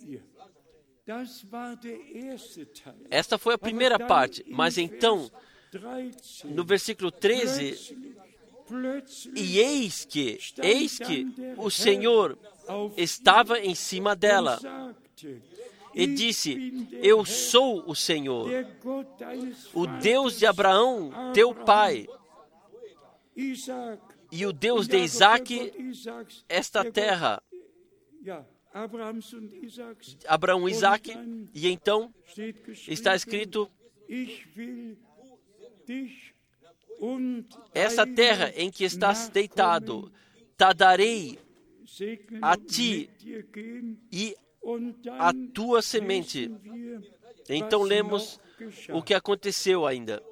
Esta foi a primeira parte, mas então, no versículo treze, e eis que, eis que o Senhor estava em cima dela. e disse: eu sou o Senhor, o Deus de Abraão, teu pai, e o Deus de Isaque, esta terra. Abraão e Isaque, e então está escrito: essa terra em que estás deitado, te darei a ti e a tua semente. Então lemos o que aconteceu ainda.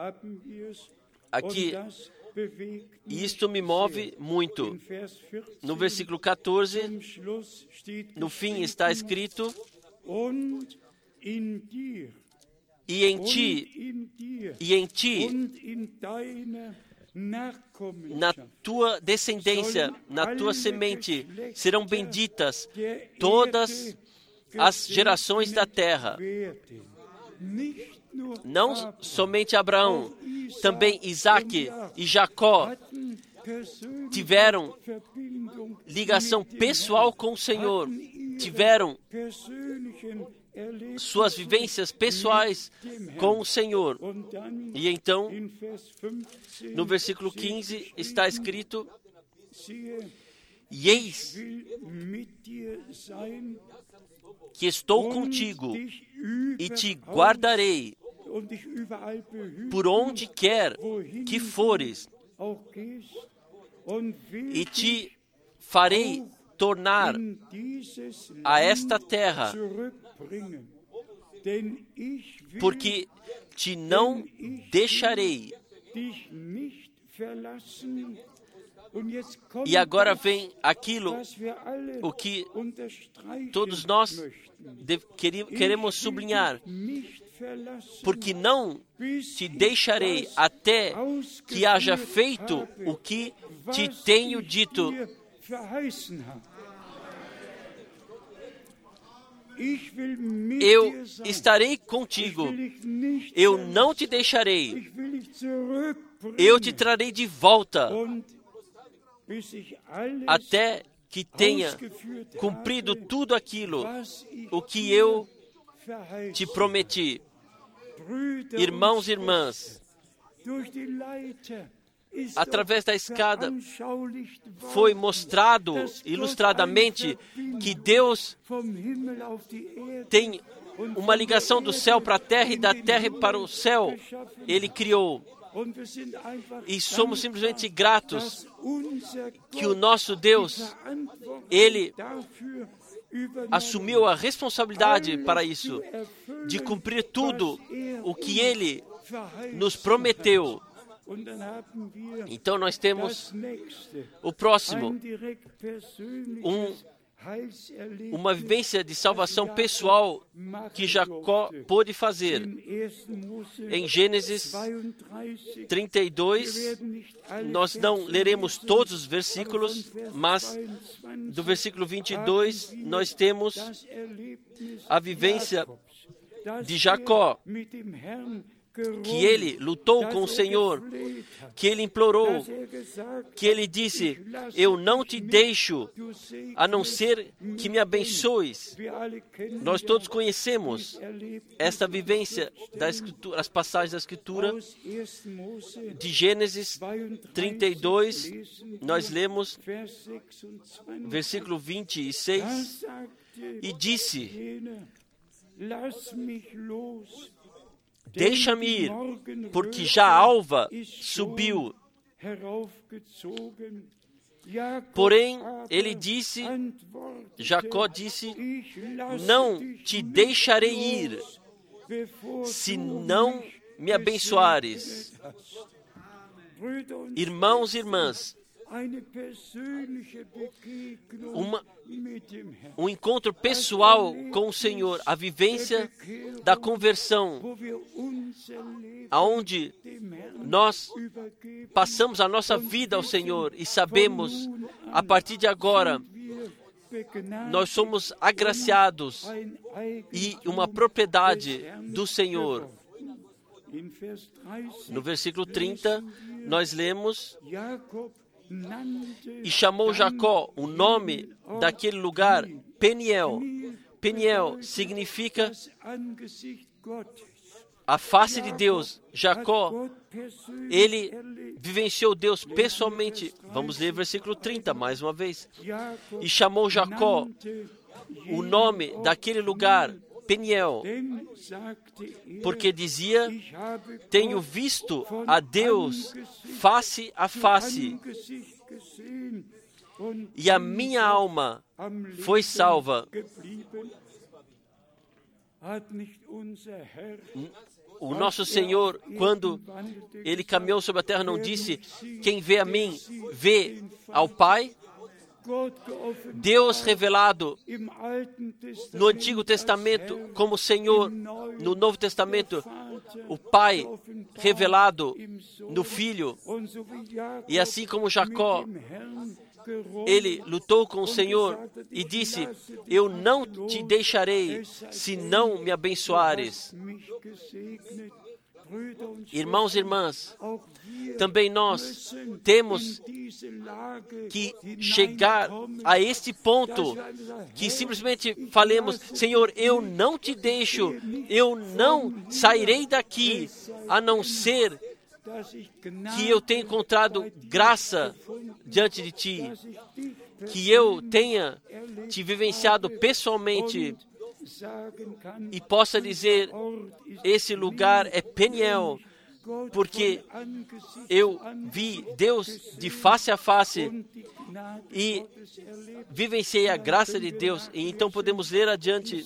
Aqui, isto me move muito. No versículo quatorze, no fim está escrito: e em ti, e em ti, na tua descendência, na tua semente, serão benditas todas as gerações da terra. Não somente Abraão, também Isaque e Jacó tiveram ligação pessoal com o Senhor, tiveram suas vivências pessoais com o Senhor. E então, no versículo quinze, está escrito: e eis que estou contigo e te guardarei por onde quer que fores, e te farei tornar a esta terra, porque te não deixarei. E agora vem aquilo o que todos nós queremos sublinhar: porque não te deixarei até que haja feito o que te tenho dito. Eu estarei contigo, eu não te deixarei, eu te trarei de volta, até que tenha cumprido tudo aquilo o que eu te prometi. Irmãos e irmãs, através da escada foi mostrado ilustradamente que Deus tem uma ligação do céu para a terra e da terra para o céu. Ele criou. E somos simplesmente gratos que o nosso Deus, Ele assumiu a responsabilidade para isso, de cumprir tudo o que Ele nos prometeu. Então nós temos o próximo, um, uma vivência de salvação pessoal que Jacó pôde fazer. Em Gênesis trinta e dois, nós não leremos todos os versículos, mas do versículo vinte e dois nós temos a vivência de Jacó, que ele lutou com o Senhor, que ele implorou, que ele disse: eu não te deixo, a não ser que me abençoes. Nós todos conhecemos esta vivência das escritura, as passagens da Escritura. De Gênesis trinta e dois, nós lemos versículo vinte e seis, e disse: deixa-me ir, porque já a alva subiu. Porém, ele disse, Jacó disse: não te deixarei ir, se não me abençoares. Irmãos e irmãs, Uma, um encontro pessoal com o Senhor, a vivência da conversão, aonde nós passamos a nossa vida ao Senhor e sabemos, a partir de agora, nós somos agraciados e uma propriedade do Senhor. No versículo trinta, nós lemos: e chamou Jacó o nome daquele lugar Peniel, Peniel significa a face de Deus. Jacó, ele vivenciou Deus pessoalmente. Vamos ler versículo trinta mais uma vez. E chamou Jacó o nome daquele lugar Peniel, porque dizia: tenho visto a Deus face a face, e a minha alma foi salva. O nosso Senhor, quando Ele caminhou sobre a terra, não disse: quem vê a mim, vê ao Pai? Deus revelado no Antigo Testamento como Senhor, no Novo Testamento, o Pai revelado no Filho. E assim como Jacó, ele lutou com o Senhor e disse: eu não te deixarei se não me abençoares. Irmãos e irmãs, também nós temos que chegar a este ponto que simplesmente falemos: Senhor, eu não te deixo, eu não sairei daqui, a não ser que eu tenha encontrado graça diante de Ti, que eu tenha Te vivenciado pessoalmente e possa dizer: esse lugar é Peniel, porque eu vi Deus de face a face e vivenciei a graça de Deus. E então podemos ler adiante.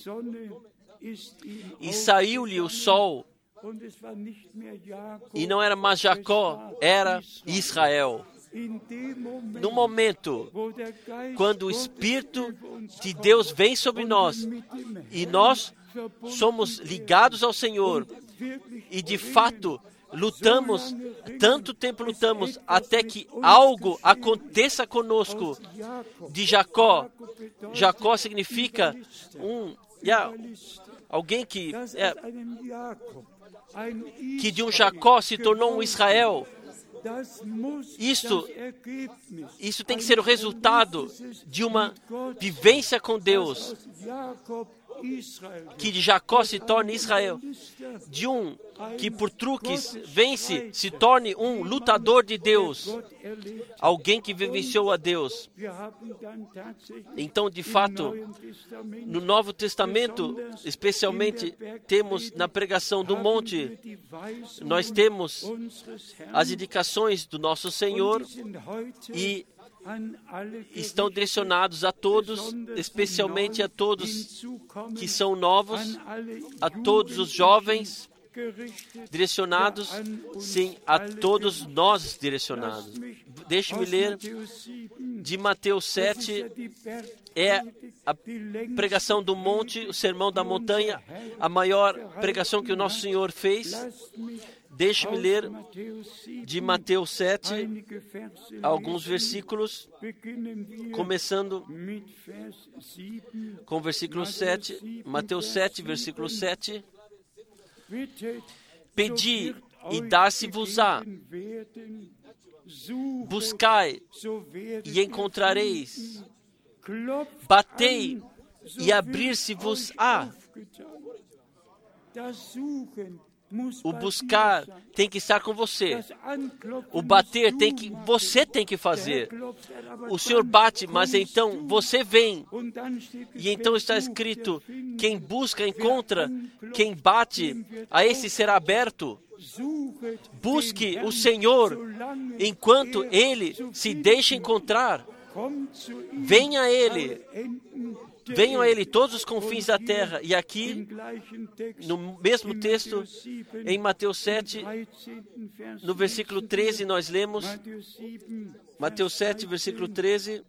E saiu-lhe o sol, e não era mais Jacó, era Israel. No momento quando o Espírito de Deus vem sobre nós e nós somos ligados ao Senhor e de fato lutamos, tanto tempo lutamos até que algo aconteça conosco. De Jacó, Jacó significa um, yeah, alguém que, é, que de um Jacó se tornou um Israel. Isso, isso tem que ser o resultado de uma vivência com Deus, que de Jacó se torne Israel, de um que por truques vence, se torne um lutador de Deus, alguém que vivenciou a Deus. Então, de fato, no Novo Testamento, especialmente, temos na pregação do monte, nós temos as indicações do nosso Senhor e estão direcionados a todos, especialmente a todos que são novos, a todos os jovens direcionados, sim, a todos nós direcionados. Deixe-me ler de Mateus sete, é a pregação do monte, o sermão da montanha, a maior pregação que o nosso Senhor fez. Deixe-me ler de Mateus sete, alguns versículos, começando com o versículo sete. Mateus sete, versículo sete. Pedi e dar-se-vos-á. Buscai e encontrareis. Batei e abrir-se-vos-á. O buscar tem que estar com você. O bater tem que você tem que fazer. O Senhor bate, mas então você vem. E então está escrito: quem busca encontra, quem bate, a esse será aberto. Busque o Senhor enquanto Ele se deixa encontrar. Venha a Ele. Venham a Ele todos os confins da terra. E aqui, no mesmo texto, em Mateus sete, no versículo treze, nós lemos, Mateus sete, versículo treze,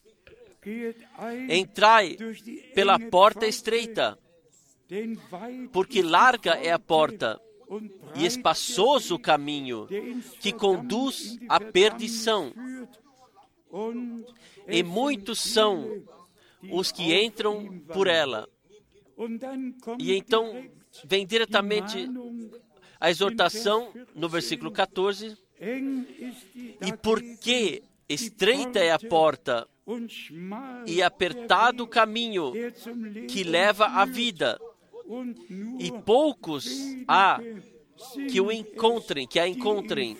entrai pela porta estreita, porque larga é a porta e espaçoso o caminho que conduz à perdição, e muitos são os que entram por ela. E então vem diretamente a exortação no versículo quatorze. E por que estreita é a porta e apertado o caminho que leva à vida, e poucos há que o encontrem, que a encontrem.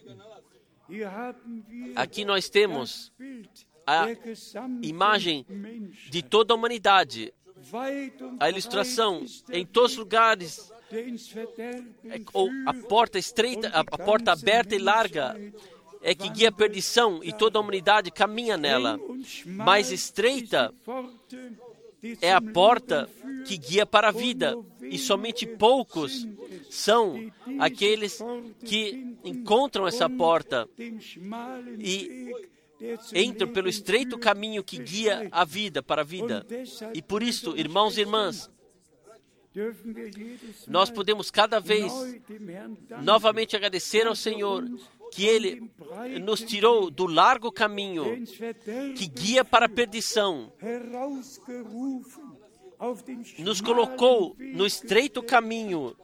Aqui nós temos a imagem de toda a humanidade, a ilustração em todos os lugares, ou a porta estreita, a porta aberta e larga é que guia a perdição e toda a humanidade caminha nela. Mais estreita é a porta que guia para a vida, e somente poucos são aqueles que encontram essa porta e entram pelo estreito caminho que guia a vida para a vida. E por isso, irmãos e irmãs, nós podemos cada vez novamente agradecer ao Senhor que Ele nos tirou do largo caminho que guia para a perdição, nos colocou no estreito caminho.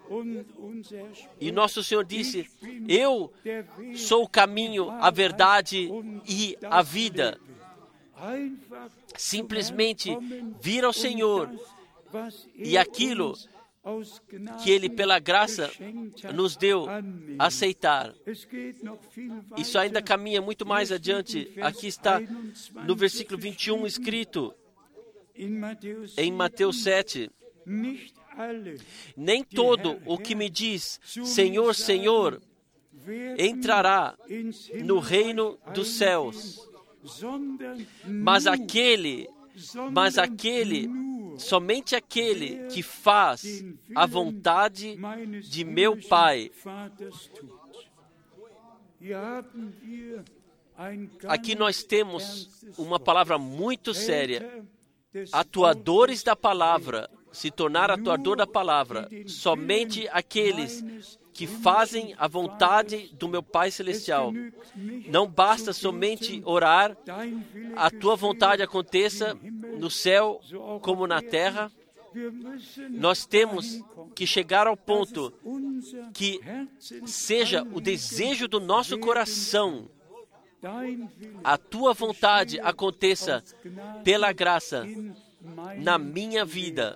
E nosso Senhor disse: eu sou o caminho, a verdade e a vida. Simplesmente vir ao Senhor e aquilo que Ele, pela graça, nos deu, aceitar. Isso ainda caminha muito mais adiante. Aqui está no versículo vinte e um escrito, em Mateus sete: nem todo o que me diz Senhor, Senhor, entrará no reino dos céus, mas aquele, mas aquele, somente aquele que faz a vontade de meu Pai. Aqui nós temos uma palavra muito séria. Atuadores da palavra, se tornar atuador da palavra, somente aqueles que fazem a vontade do meu Pai Celestial. Não basta somente orar, a tua vontade aconteça no céu como na terra. Nós temos que chegar ao ponto que seja o desejo do nosso coração, a tua vontade aconteça pela graça na minha vida.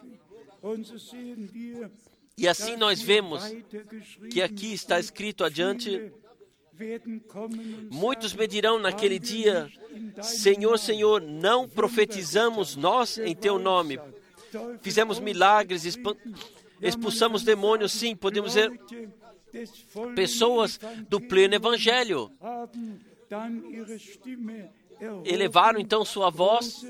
E assim nós vemos que aqui está escrito adiante: muitos me dirão naquele dia: Senhor, Senhor, não profetizamos nós em teu nome? Fizemos milagres, expulsamos demônios? Sim, podemos dizer, pessoas do pleno evangelho elevaram então sua voz.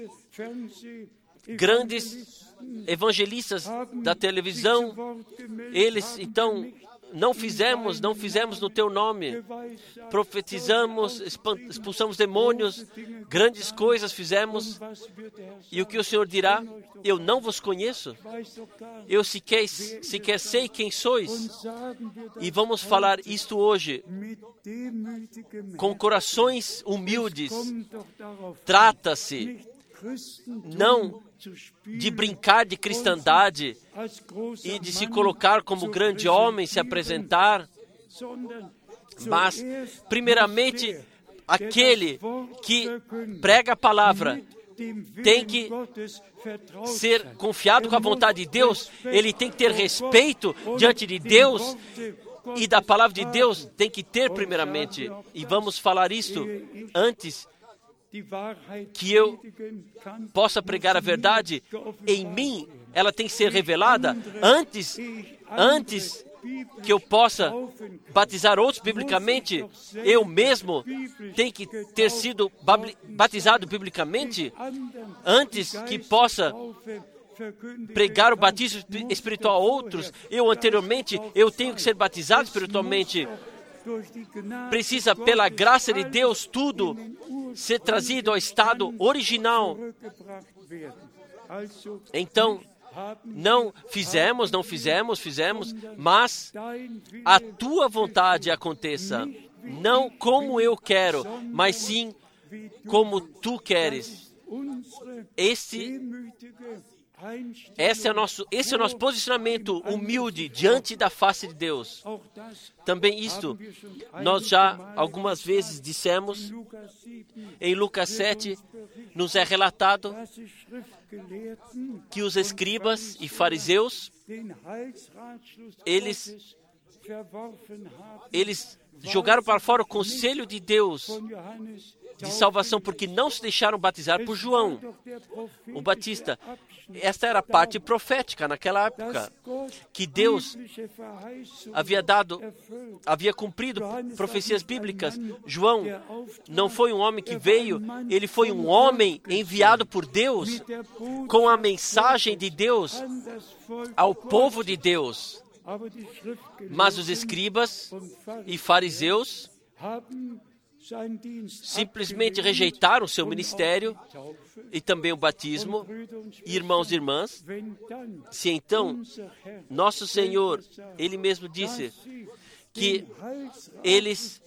Grandes evangelistas da televisão, eles então, não fizemos, não fizemos no teu nome, profetizamos, expulsamos demônios, grandes coisas fizemos. E o que o Senhor dirá? Eu não vos conheço, eu sequer, sequer sei quem sois. E vamos falar isto hoje com corações humildes. Trata-se não de brincar de cristandade e de se colocar como grande homem, se apresentar, mas, primeiramente, aquele que prega a palavra tem que ser confiado com a vontade de Deus, ele tem que ter respeito diante de Deus e da palavra de Deus, tem que ter primeiramente. E vamos falar isto antes que eu possa pregar a verdade. Em mim, ela tem que ser revelada antes, antes que eu possa batizar outros biblicamente. Eu mesmo tenho que ter sido batizado biblicamente antes que possa pregar o batismo espiritual a outros. Eu anteriormente, eu tenho que ser batizado espiritualmente. Precisa, pela graça de Deus, tudo ser trazido ao estado original. Então, não fizemos, não fizemos, fizemos, mas a tua vontade aconteça, não como eu quero, mas sim como tu queres. Este Esse é o nosso, esse é o nosso posicionamento humilde diante da face de Deus. Também isto, nós já algumas vezes dissemos, em Lucas sete, nos é relatado que os escribas e fariseus, eles, eles jogaram para fora o conselho de Deus de salvação, porque não se deixaram batizar por João, o Batista. Esta era a parte profética naquela época, que Deus havia dado, havia cumprido profecias bíblicas. João não foi um homem que veio, ele foi um homem enviado por Deus, com a mensagem de Deus ao povo de Deus. Mas os escribas e fariseus simplesmente rejeitaram o seu ministério e também o batismo. Irmãos e irmãs, se então nosso Senhor, Ele mesmo disse que eles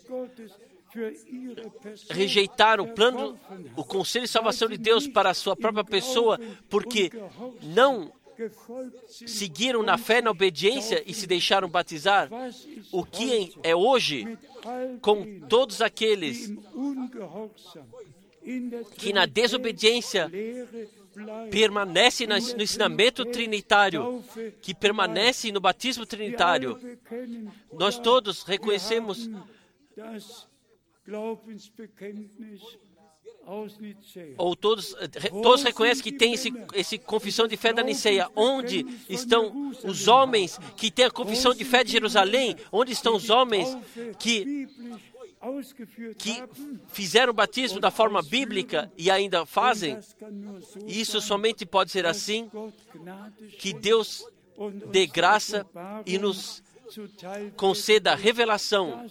rejeitaram o plano, o conselho de salvação de Deus para a sua própria pessoa, porque não seguiram na fé, na obediência e se deixaram batizar. O que é hoje com todos aqueles que na desobediência permanecem no ensinamento trinitário, que permanecem no batismo trinitário? Nós todos reconhecemos ou todos, todos reconhecem que tem esse, esse confissão de fé da Niceia. Onde estão os homens que têm a confissão de fé de Jerusalém? Onde estão os homens que, que fizeram o batismo da forma bíblica e ainda fazem? Isso somente pode ser assim, que Deus dê graça e nos conceda revelação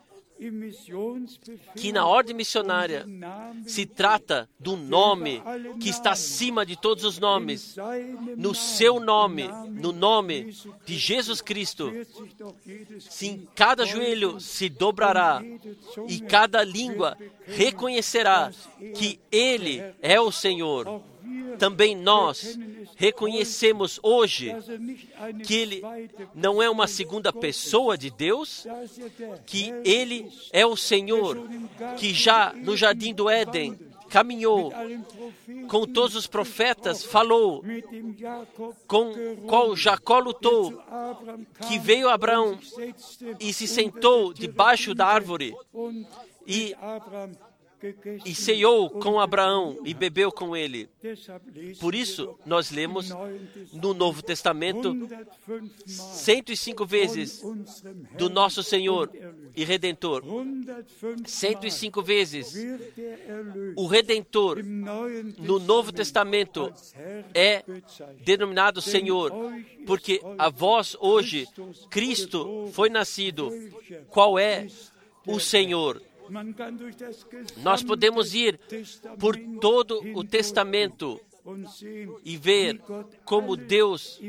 que na ordem missionária se trata do nome que está acima de todos os nomes. No seu nome, no nome de Jesus Cristo, sim, cada joelho se dobrará e cada língua reconhecerá que Ele é o Senhor. Também nós reconhecemos hoje que Ele não é uma segunda pessoa de Deus, que Ele é o Senhor, que já no jardim do Éden caminhou com todos os profetas, falou, com qual Jacó lutou, que veio Abraão e se sentou debaixo da árvore e e ceiou com Abraão e bebeu com ele. Por isso, nós lemos no Novo Testamento cento e cinco vezes do nosso Senhor e Redentor. cento e cinco vezes o Redentor no Novo Testamento é denominado Senhor, porque a vós hoje Cristo foi nascido. Qual é o Senhor? Nós podemos ir por todo o Testamento e ver como Deus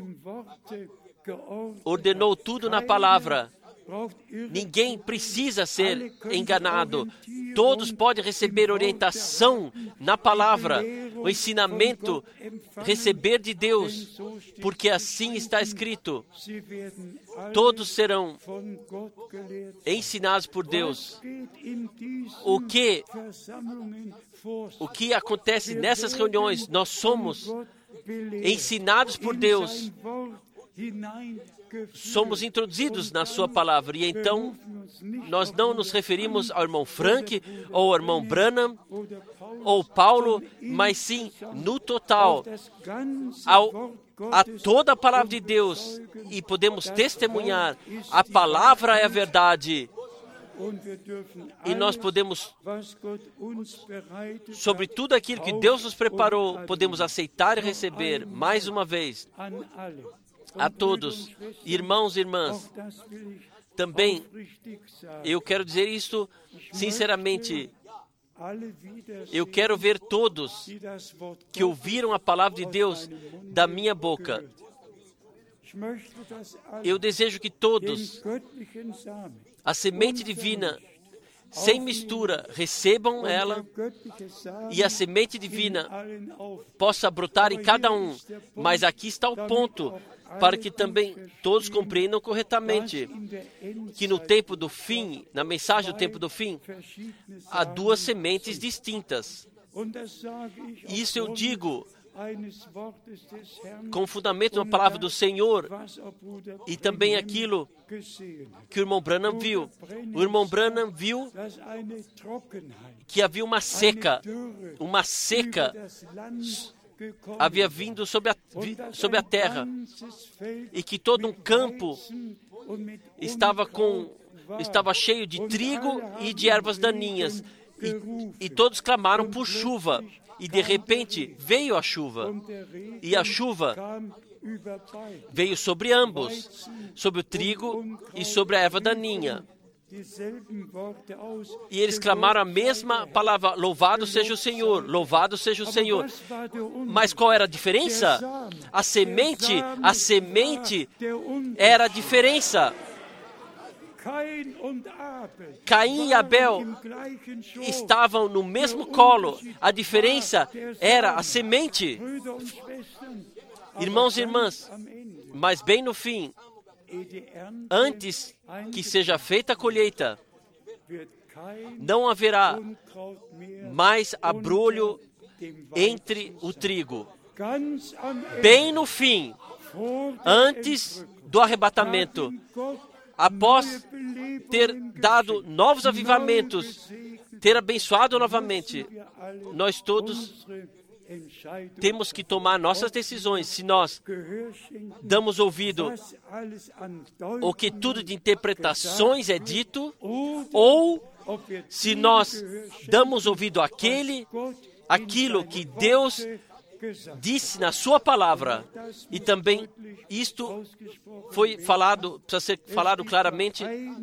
ordenou tudo na palavra. Ninguém precisa ser enganado. Todos podem receber orientação na palavra, o ensinamento, receber de Deus, porque assim está escrito. Todos serão ensinados por Deus. O que, o que acontece nessas reuniões? Nós somos ensinados por Deus. Somos introduzidos na sua palavra, e então nós não nos referimos ao irmão Frank, ou ao irmão Branham, ou Paulo, mas sim, no total, ao, a toda a palavra de Deus, e podemos testemunhar, a palavra é a verdade, e nós podemos, sobre tudo aquilo que Deus nos preparou, podemos aceitar e receber, mais uma vez, a todos, irmãos e irmãs. Também eu quero dizer isto sinceramente. Eu quero ver todos que ouviram a palavra de Deus da minha boca. Eu desejo que todos, a semente divina sem mistura, recebam ela e a semente divina possa brotar em cada um. Mas aqui está o ponto, para que também todos compreendam corretamente que no tempo do fim, na mensagem do tempo do fim, há duas sementes distintas. Isso eu digo com fundamento na palavra do Senhor e também aquilo que o irmão Branham viu. O irmão Branham viu que havia uma seca, uma seca havia vindo sobre a, sobre a terra e que todo um campo estava, com, estava cheio de trigo e de ervas daninhas e, e todos clamaram por chuva. E de repente veio a chuva, e a chuva veio sobre ambos, sobre o trigo e sobre a erva daninha. E eles clamaram a mesma palavra, louvado seja o Senhor, louvado seja o Senhor. Mas qual era a diferença? A semente, a semente era a diferença. Caim e Abel estavam no mesmo colo. A diferença era a semente. Irmãos e irmãs, mas bem no fim, antes que seja feita a colheita, não haverá mais abrolho entre o trigo. Bem no fim, antes do arrebatamento, após ter dado novos avivamentos, ter abençoado novamente, nós todos temos que tomar nossas decisões. Se nós damos ouvido o que tudo de interpretações é dito, ou se nós damos ouvido àquele, aquilo que Deus disse na sua palavra, e também isto foi falado, precisa ser falado claramente,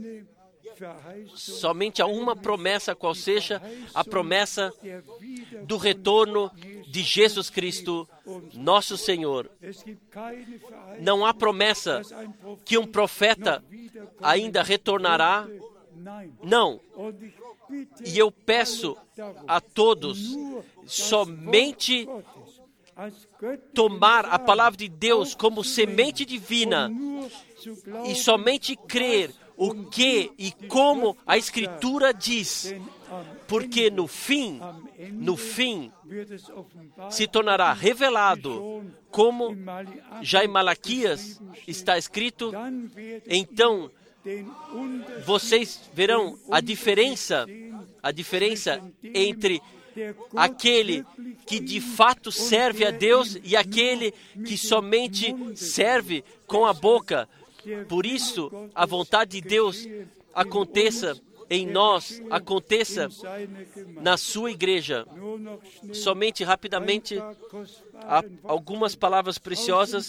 somente há uma promessa, qual seja a promessa do retorno de Jesus Cristo, nosso Senhor. Não há promessa que um profeta ainda retornará, não. E eu peço a todos somente tomar a palavra de Deus como semente divina e somente crer o que e como a Escritura diz, porque no fim, no fim, se tornará revelado, como já em Malaquias está escrito. Então, vocês verão a diferença, a diferença entre aquele que de fato serve a Deus e aquele que somente serve com a boca. Por isso, a vontade de Deus aconteça em nós, aconteça na sua igreja. Somente rapidamente, há algumas palavras preciosas.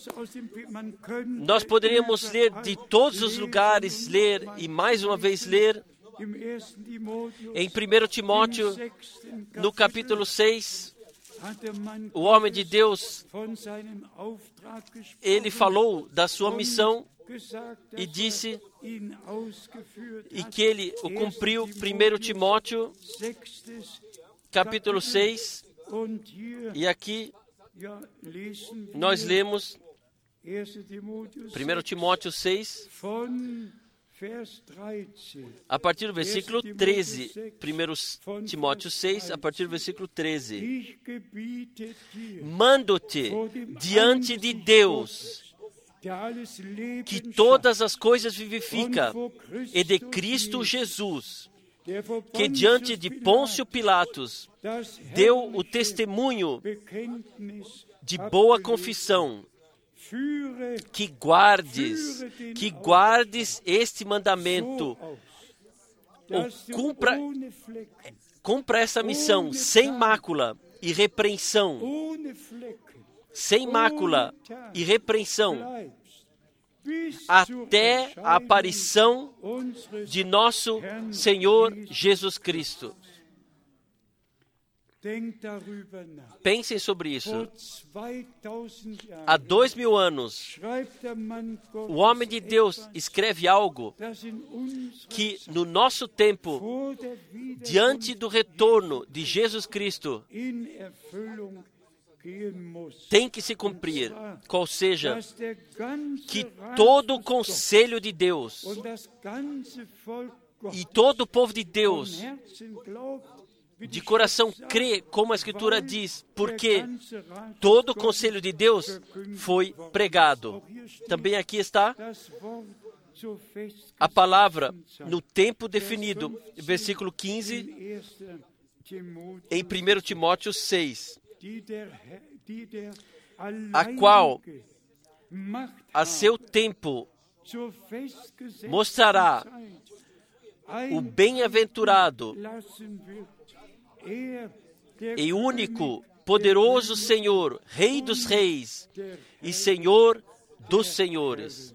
Nós poderíamos ler de todos os lugares, ler e mais uma vez ler. Em primeiro Timóteo, no capítulo seis, o homem de Deus, ele falou da sua missão e disse e que ele o cumpriu. Primeiro Timóteo, capítulo seis, e aqui nós lemos primeiro Timóteo seis, a partir do versículo treze. primeiro Timóteo seis, a partir do versículo treze. Mando-te diante de Deus, que todas as coisas vivifica, e de Cristo Jesus, que diante de Pôncio Pilatos deu o testemunho de boa confissão, que guardes, que guardes este mandamento, ou cumpra, cumpra essa missão sem mácula e repreensão, sem mácula e repreensão, até a aparição de nosso Senhor Jesus Cristo. Pensem sobre isso. Há dois mil anos, o homem de Deus escreve algo que no nosso tempo, diante do retorno de Jesus Cristo, tem que se cumprir, qual seja, que todo o conselho de Deus e todo o povo de Deus de coração crê, como a Escritura diz, porque todo o conselho de Deus foi pregado. Também aqui está a palavra no tempo definido, versículo quinze, em primeiro Timóteo seis, a qual a seu tempo mostrará o bem-aventurado e único, poderoso Senhor, Rei dos Reis e Senhor dos Senhores.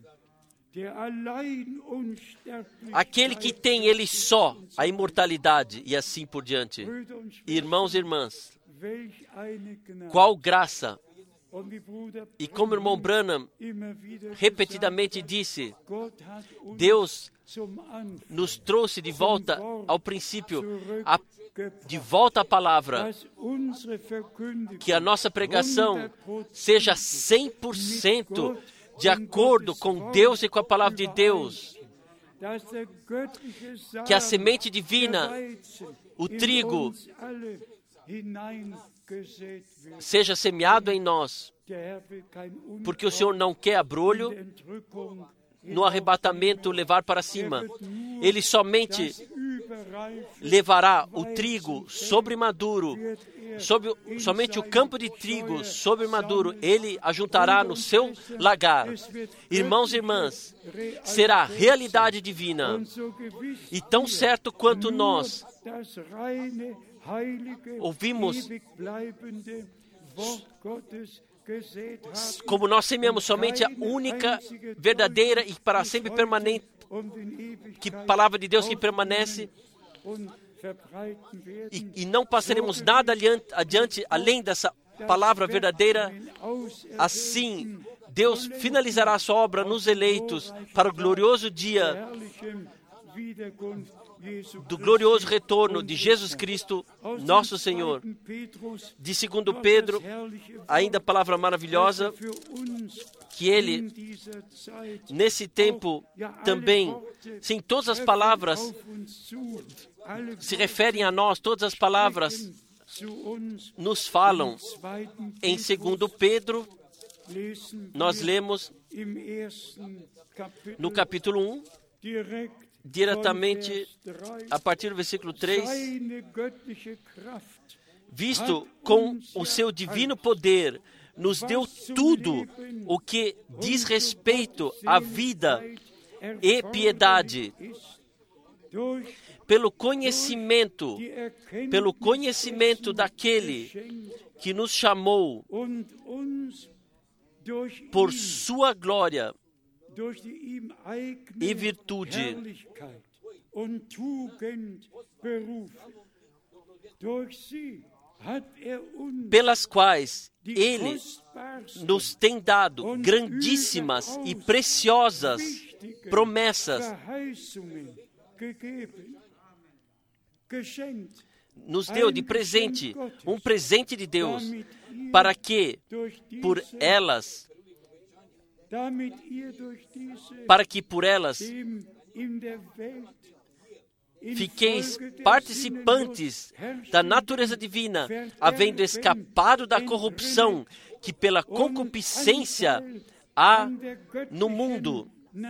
Aquele que tem ele só a imortalidade e assim por diante. Irmãos e irmãs, qual graça! E como o irmão Branham repetidamente disse, Deus nos trouxe de volta ao princípio, a, de volta à palavra, que a nossa pregação seja cem por cento de acordo com Deus e com a palavra de Deus, que a semente divina, o trigo, seja semeado em nós, porque o Senhor não quer abrolho no arrebatamento levar para cima. Ele somente levará o trigo sobre maduro, sobre, somente o campo de trigo sobre maduro, ele ajuntará no seu lagar. Irmãos e irmãs, será realidade divina. E tão certo quanto nós ouvimos, como nós semeamos somente a única, verdadeira e para sempre permanente, que palavra de Deus que permanece, e, e não passaremos nada adiante, adiante além dessa palavra verdadeira. Assim, Deus finalizará a sua obra nos eleitos para o glorioso dia do glorioso retorno de Jesus Cristo, nosso Senhor. De segundo Pedro, ainda a palavra maravilhosa, que Ele, nesse tempo, também, sim, todas as palavras se referem a nós, todas as palavras nos falam. Em segundo Pedro, nós lemos no capítulo um, diretamente a partir do versículo três, visto com o seu divino poder, nos deu tudo o que diz respeito à vida e piedade, pelo conhecimento, pelo conhecimento daquele que nos chamou por sua glória e virtude, pelas quais Ele nos tem dado grandíssimas e preciosas promessas, nos deu de presente, um presente de Deus, para que por elas para que por elas fiqueis participantes da natureza divina, havendo escapado da corrupção que pela concupiscência há no mundo.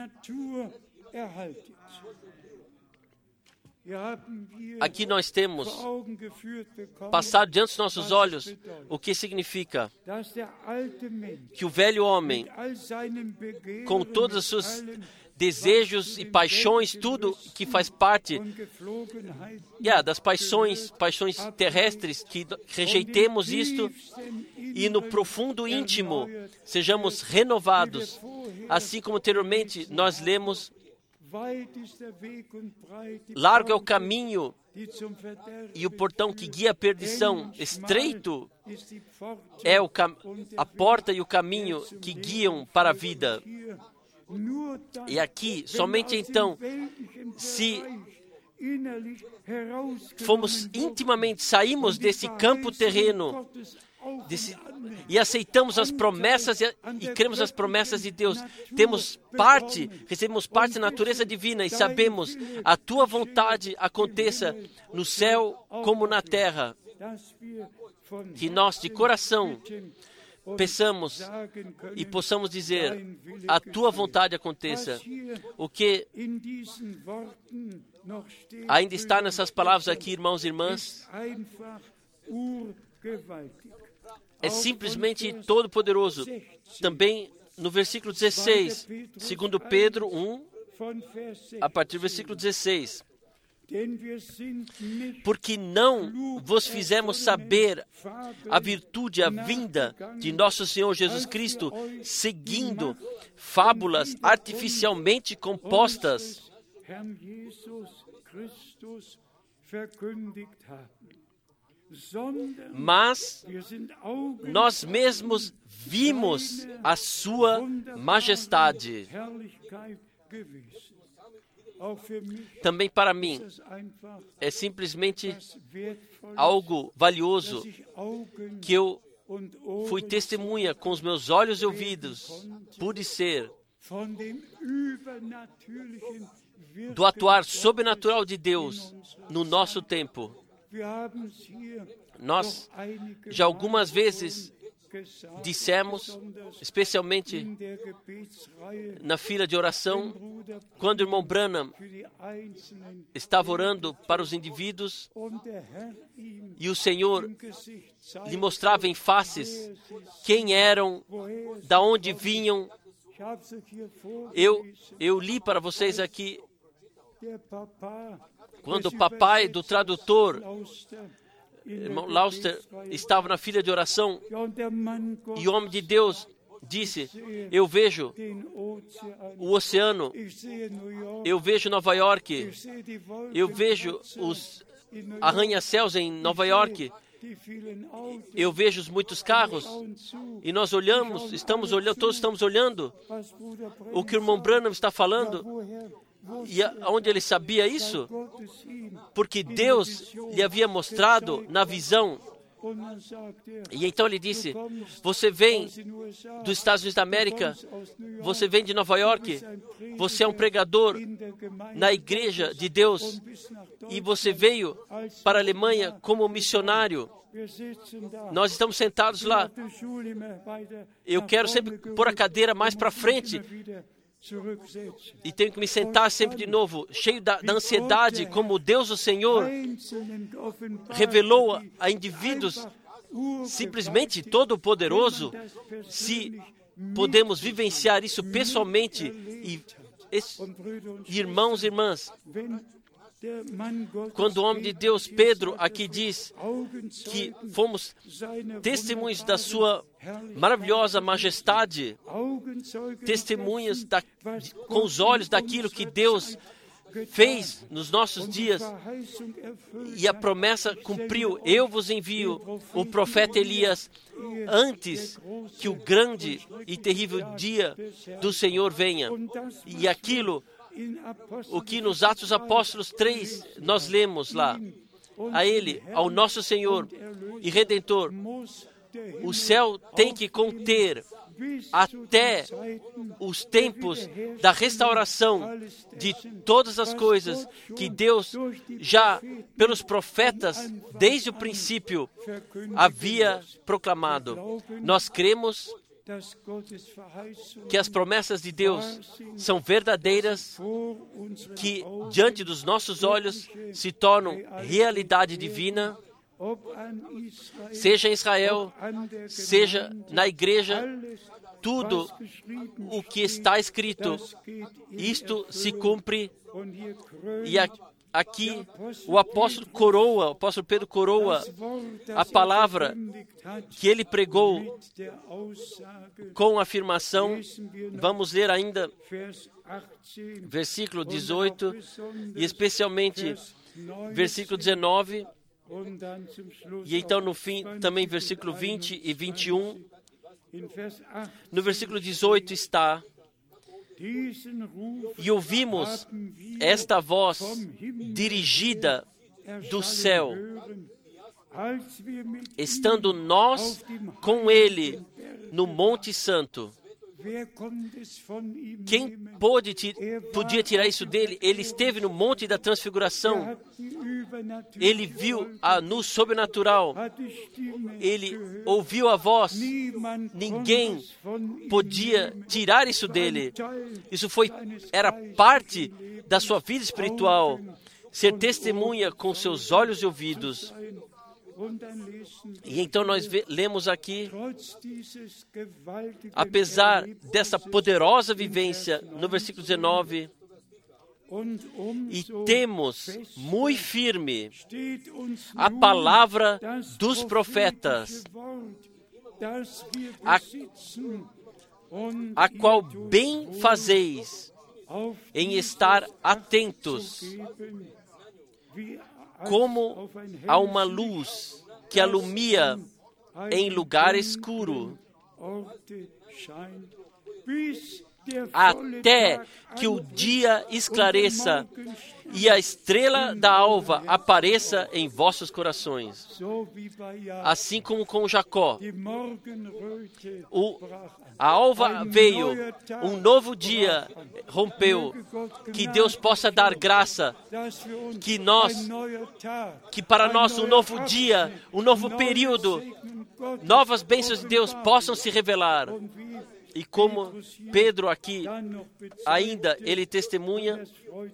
Aqui nós temos passado diante dos nossos olhos o que significa que o velho homem, com todos os seus desejos e paixões, tudo que faz parte yeah, das paixões, paixões terrestres, que rejeitemos isto e no profundo íntimo sejamos renovados, assim como anteriormente nós lemos Largo é o caminho e o portão que guia a perdição. Estreito é o cam- a porta e o caminho que guiam para a vida. E aqui, somente então, se fomos intimamente, saímos desse campo terreno desse, e aceitamos as promessas e, e cremos as promessas de Deus, temos parte, recebemos parte da natureza divina e sabemos a tua vontade aconteça no céu como na terra. Que nós de coração peçamos e possamos dizer, a tua vontade aconteça. O que ainda está nessas palavras aqui, irmãos e irmãs, é simplesmente todo-poderoso. Também no versículo dezesseis, segundo Pedro um, a partir do versículo dezesseis. Porque não vos fizemos saber a virtude, a vinda de nosso Senhor Jesus Cristo, seguindo fábulas artificialmente compostas, mas nós mesmos vimos a sua majestade. Também para mim é simplesmente algo valioso que eu fui testemunha com os meus olhos e ouvidos, pude ser do atuar sobrenatural de Deus no nosso tempo. Nós já algumas vezes dissemos, especialmente na fila de oração, quando o irmão Branham estava orando para os indivíduos e o Senhor lhe mostrava em faces quem eram, da onde vinham. Eu, eu li para vocês aqui, quando o papai do tradutor, irmão Lauster, estava na fila de oração e o homem de Deus disse, eu vejo o oceano, eu vejo Nova York, eu vejo os arranha-céus em Nova York, eu vejo os muitos carros e nós olhamos, estamos olhando, todos estamos olhando o que o irmão Branham está falando. E onde ele sabia isso? Porque Deus lhe havia mostrado na visão. E então ele disse, você vem dos Estados Unidos da América, você vem de Nova York, você é um pregador na igreja de Deus e você veio para a Alemanha como missionário. Nós estamos sentados lá. Eu quero sempre pôr a cadeira mais para frente e tenho que me sentar sempre de novo, cheio da, da ansiedade, como Deus, o Senhor, revelou a indivíduos simplesmente todo-poderoso. Se podemos vivenciar isso pessoalmente, e, e irmãos e irmãs, quando o homem de Deus, Pedro, aqui diz que fomos testemunhas da sua maravilhosa majestade, testemunhas da, com os olhos daquilo que Deus fez nos nossos dias, e a promessa cumpriu. Eu vos envio o profeta Elias antes que o grande e terrível dia do Senhor venha. E aquilo, o que nos Atos dos Apóstolos três nós lemos lá, a Ele, ao nosso Senhor e Redentor, o céu tem que conter até os tempos da restauração de todas as coisas que Deus já, pelos profetas, desde o princípio, havia proclamado. Nós cremos que as promessas de Deus são verdadeiras, que diante dos nossos olhos se tornam realidade divina, seja em Israel, seja na igreja, tudo o que está escrito, isto se cumpre, e, a, aqui o apóstolo coroa, o apóstolo Pedro coroa a palavra que ele pregou com a afirmação. Vamos ler ainda versículo dezoito e especialmente versículo dezenove, e então no fim também versículo vinte e vinte e um. No versículo dezoito está: e ouvimos esta voz dirigida do céu, estando nós com ele no Monte Santo. Quem pôde, podia tirar isso dele? Ele esteve no Monte da Transfiguração. Ele viu a no sobrenatural. Ele ouviu a voz. Ninguém podia tirar isso dele. Isso foi, era parte da sua vida espiritual. Ser testemunha com seus olhos e ouvidos. E então nós ve- lemos aqui, apesar dessa poderosa vivência, no versículo dezenove, e temos muito firme a palavra dos profetas, a, a qual bem fazeis em estar atentos, como a uma luz que alumia em lugar escuro, até que o dia esclareça e a estrela da alva apareça em vossos corações. Assim como com Jacó, o, a alva veio, um novo dia rompeu. Que Deus possa dar graça, que nós, que para nós um novo dia, um novo período, novas bênçãos de Deus possam se revelar. E como Pedro aqui, ainda ele testemunha,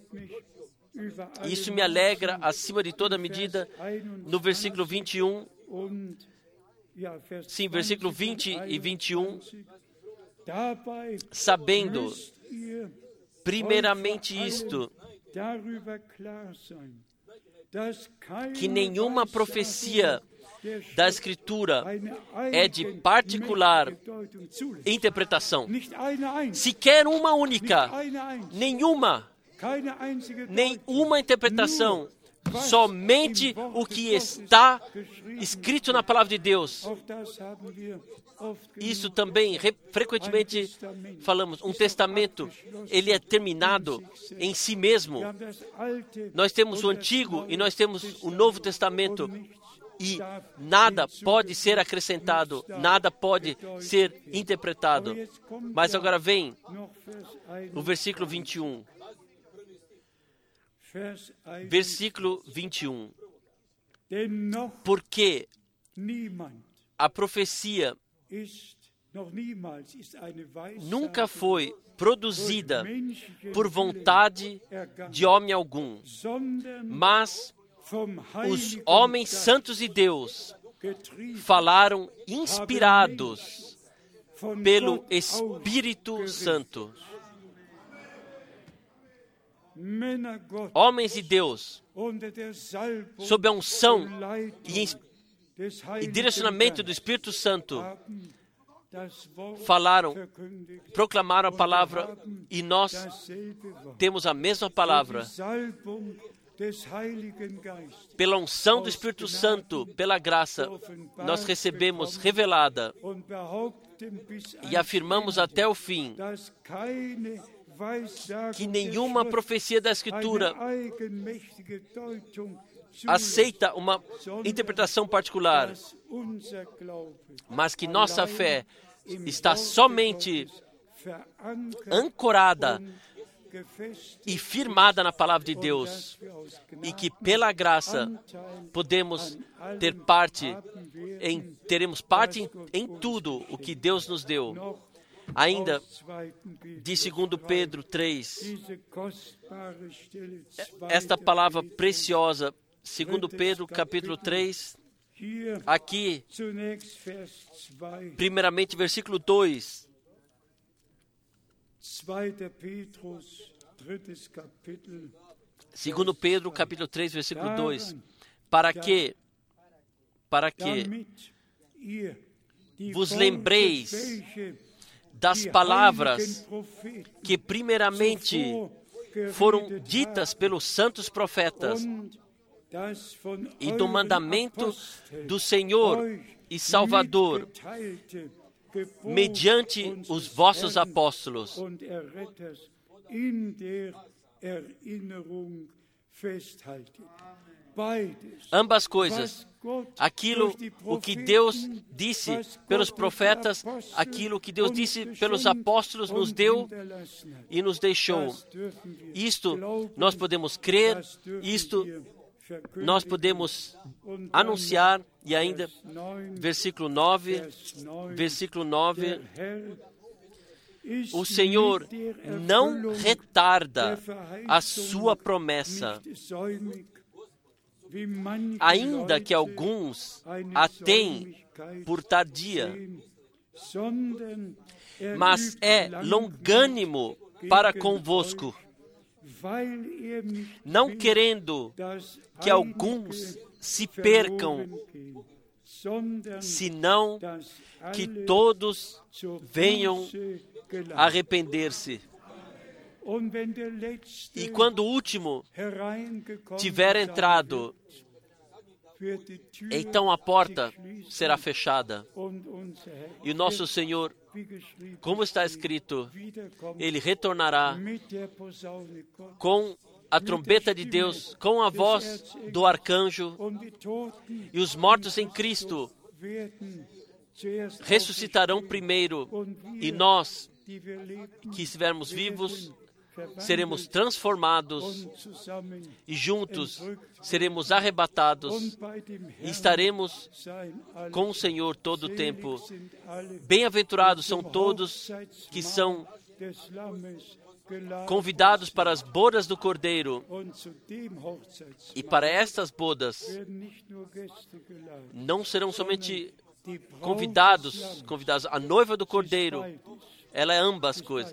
isso me alegra acima de toda medida, no versículo vinte e um, sim, versículo vinte e vinte e um, sabendo, primeiramente isto, que nenhuma profecia da Escritura é de particular interpretação. Sequer uma única, nenhuma, nenhuma interpretação, somente o que está escrito na Palavra de Deus. Isso também, re, frequentemente falamos, um testamento, ele é terminado em si mesmo. Nós temos o Antigo e nós temos o Novo Testamento. E nada pode ser acrescentado, nada pode ser interpretado. Mas agora vem o versículo vinte e um. Versículo vinte e um. Porque a profecia nunca foi produzida por vontade de homem algum, mas os homens santos de Deus falaram inspirados pelo Espírito Santo. Homens de Deus, sob a unção e, e direcionamento do Espírito Santo, falaram, proclamaram a palavra, e nós temos a mesma palavra. Pela unção do Espírito Santo, pela graça, nós recebemos revelada e afirmamos até o fim que nenhuma profecia da Escritura aceita uma interpretação particular, mas que nossa fé está somente ancorada e firmada na Palavra de Deus, e que pela graça podemos ter parte, em, teremos parte em, em tudo o que Deus nos deu. Ainda de segundo Pedro três, esta palavra preciosa, segundo Pedro capítulo três, aqui, primeiramente versículo dois, Segundo Pedro, capítulo três, versículo dois. Para que, para que vos lembreis das palavras que primeiramente foram ditas pelos santos profetas e do mandamento do Senhor e Salvador, mediante os vossos apóstolos. Ambas coisas, aquilo o que Deus disse pelos profetas, aquilo que Deus disse pelos apóstolos, nos deu e nos deixou. Isto nós podemos crer, isto nós podemos anunciar. E ainda, versículo nove, versículo nove, o Senhor não retarda a sua promessa, ainda que alguns a têm por tardia, mas é longânimo para convosco, não querendo que alguns se percam, senão que todos venham arrepender-se. E quando o último tiver entrado, então a porta será fechada. E o nosso Senhor, como está escrito, Ele retornará com a trombeta de Deus, com a voz do arcanjo, e os mortos em Cristo ressuscitarão primeiro, e nós, que estivermos vivos, seremos transformados e juntos seremos arrebatados e estaremos com o Senhor todo o tempo. Bem-aventurados são todos que são convidados para as bodas do Cordeiro. E para estas bodas não serão somente convidados, convidados, a noiva do Cordeiro, ela é ambas coisas.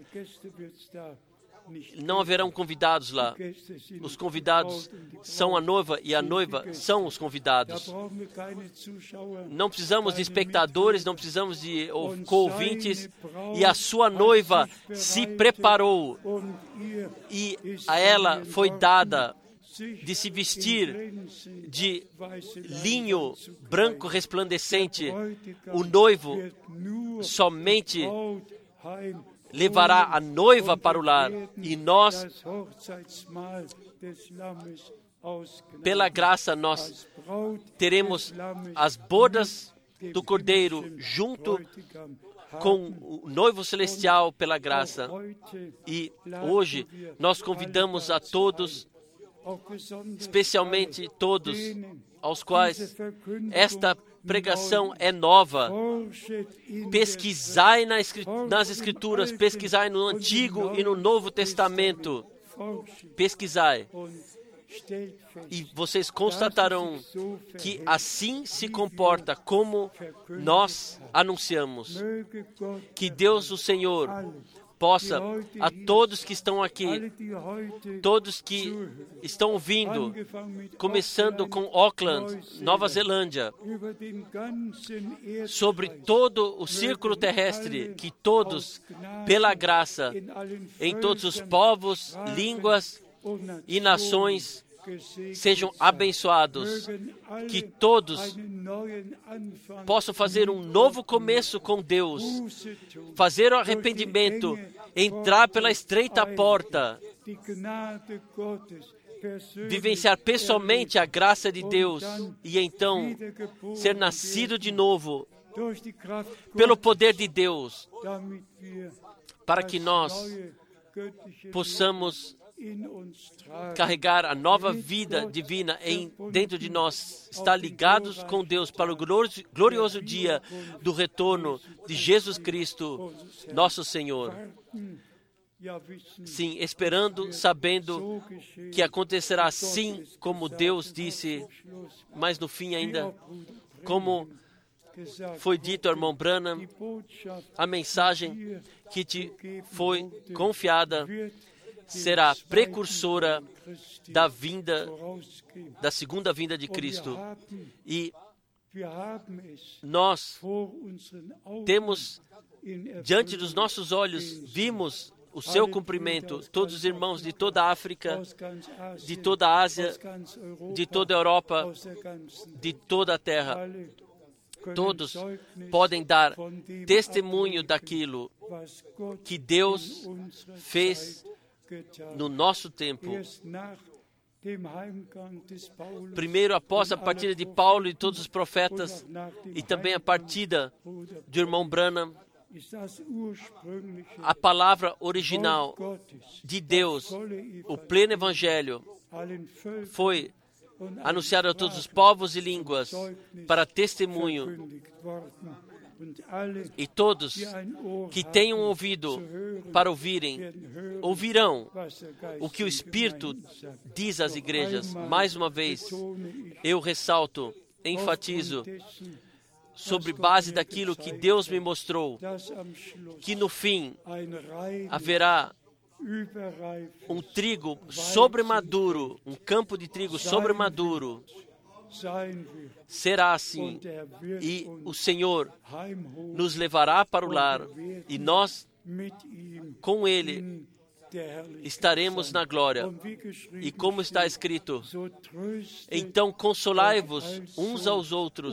Não haverão convidados lá. Os convidados são a noiva e a noiva são os convidados. Não precisamos de espectadores, não precisamos de ouvintes. E a sua noiva se preparou e a ela foi dada de se vestir de linho branco resplandecente. O noivo somente levará a noiva para o lar, e nós, pela graça, nós teremos as bodas do Cordeiro junto com o noivo celestial pela graça. E hoje nós convidamos a todos, especialmente todos aos quais esta pregação é nova. Pesquisai nas Escrituras, pesquisai no Antigo e no Novo Testamento. Pesquisai. E vocês constatarão que assim se comporta como nós anunciamos. Que Deus, o Senhor, possa, a todos que estão aqui, todos que estão ouvindo, começando com Auckland, Nova Zelândia, sobre todo o círculo terrestre, que todos, pela graça, em todos os povos, línguas e nações, sejam abençoados, que todos possam fazer um novo começo com Deus, fazer o arrependimento, entrar pela estreita porta, vivenciar pessoalmente a graça de Deus e então ser nascido de novo pelo poder de Deus, para que nós possamos carregar a nova vida divina em, dentro de nós, estar ligados com Deus para o glorioso, glorioso dia do retorno de Jesus Cristo, nosso Senhor. Sim, esperando, sabendo que acontecerá assim como Deus disse, mas no fim ainda, como foi dito ao irmão Branham, a mensagem que te foi confiada será precursora da vinda, da segunda vinda de Cristo. E nós temos, diante dos nossos olhos, vimos o seu cumprimento. Todos os irmãos de toda a África, de toda a Ásia, de toda a Europa, de toda a Terra, todos podem dar testemunho daquilo que Deus fez no nosso tempo. Primeiro, após a partida de Paulo e todos os profetas, e também a partida do irmão Branham, a palavra original de Deus, o pleno evangelho, foi anunciada a todos os povos e línguas para testemunho. E todos que tenham ouvido para ouvirem, ouvirão o que o Espírito diz às igrejas. Mais uma vez, eu ressalto, enfatizo, sobre base daquilo que Deus me mostrou, que no fim haverá um trigo sobremaduro, um campo de trigo sobremaduro. Será assim, e o Senhor nos levará para o lar, e nós, com Ele, estaremos na glória. E como está escrito, então consolai-vos uns aos outros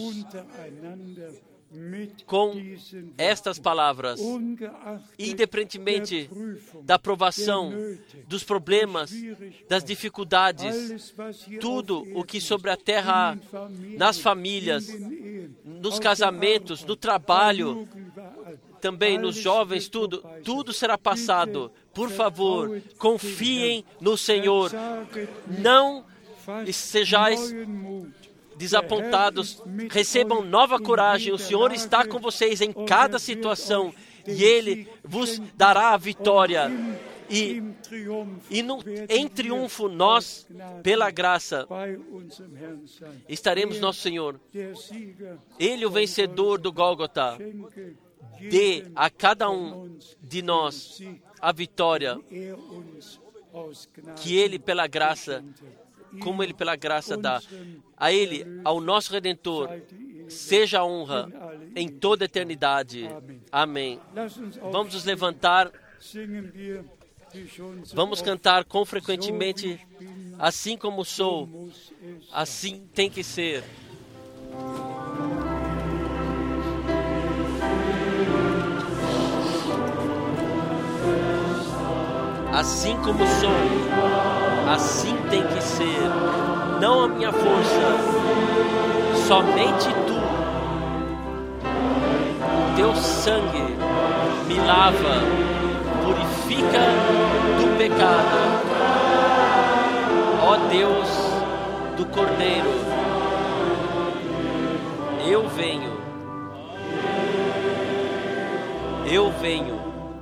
com estas palavras, independentemente da provação, dos problemas, das dificuldades, tudo o que sobre a terra há, nas famílias, nos casamentos, no trabalho, também nos jovens, tudo, tudo será passado. Por favor, confiem no Senhor. Não sejais desapontados, recebam nova coragem. O Senhor está com vocês em cada situação e Ele vos dará a vitória. E, e no, em triunfo, nós, pela graça, estaremos nosso Senhor. Ele, o vencedor do Gólgota, dê a cada um de nós a vitória que Ele, pela graça, como Ele pela graça dá. A Ele, ao nosso Redentor, seja a honra em toda a eternidade. Amém. Vamos nos levantar. Vamos cantar com frequentemente, assim como sou, assim tem que ser. Assim como sou, assim tem que ser. Não a minha força, somente tu. Teu sangue me lava, purifica do pecado. Ó Deus do Cordeiro, eu venho. Eu venho.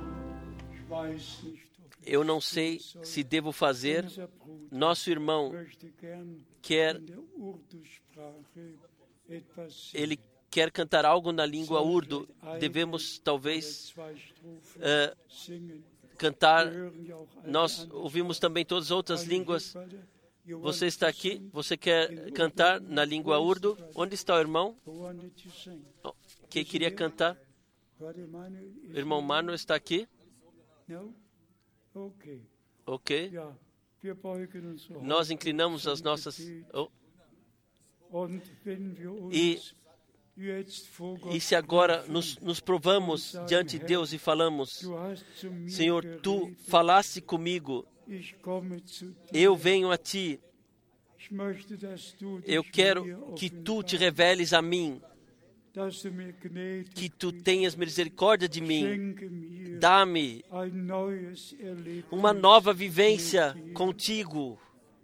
Eu não sei se devo fazer. Nosso irmão quer, ele quer cantar algo na língua urdu. Devemos talvez uh, cantar. Nós ouvimos também todas as outras línguas. Você está aqui? Você quer cantar na língua urdu? Onde está o irmão que queria cantar? O irmão Mano está aqui? Ok. Nós inclinamos as nossas... Oh. E, e se agora nos, nos provamos diante de Deus e falamos, Senhor, Tu falaste comigo, eu venho a Ti, eu quero que Tu te reveles a mim, que Tu tenhas misericórdia de mim, dá-me uma nova vivência contigo.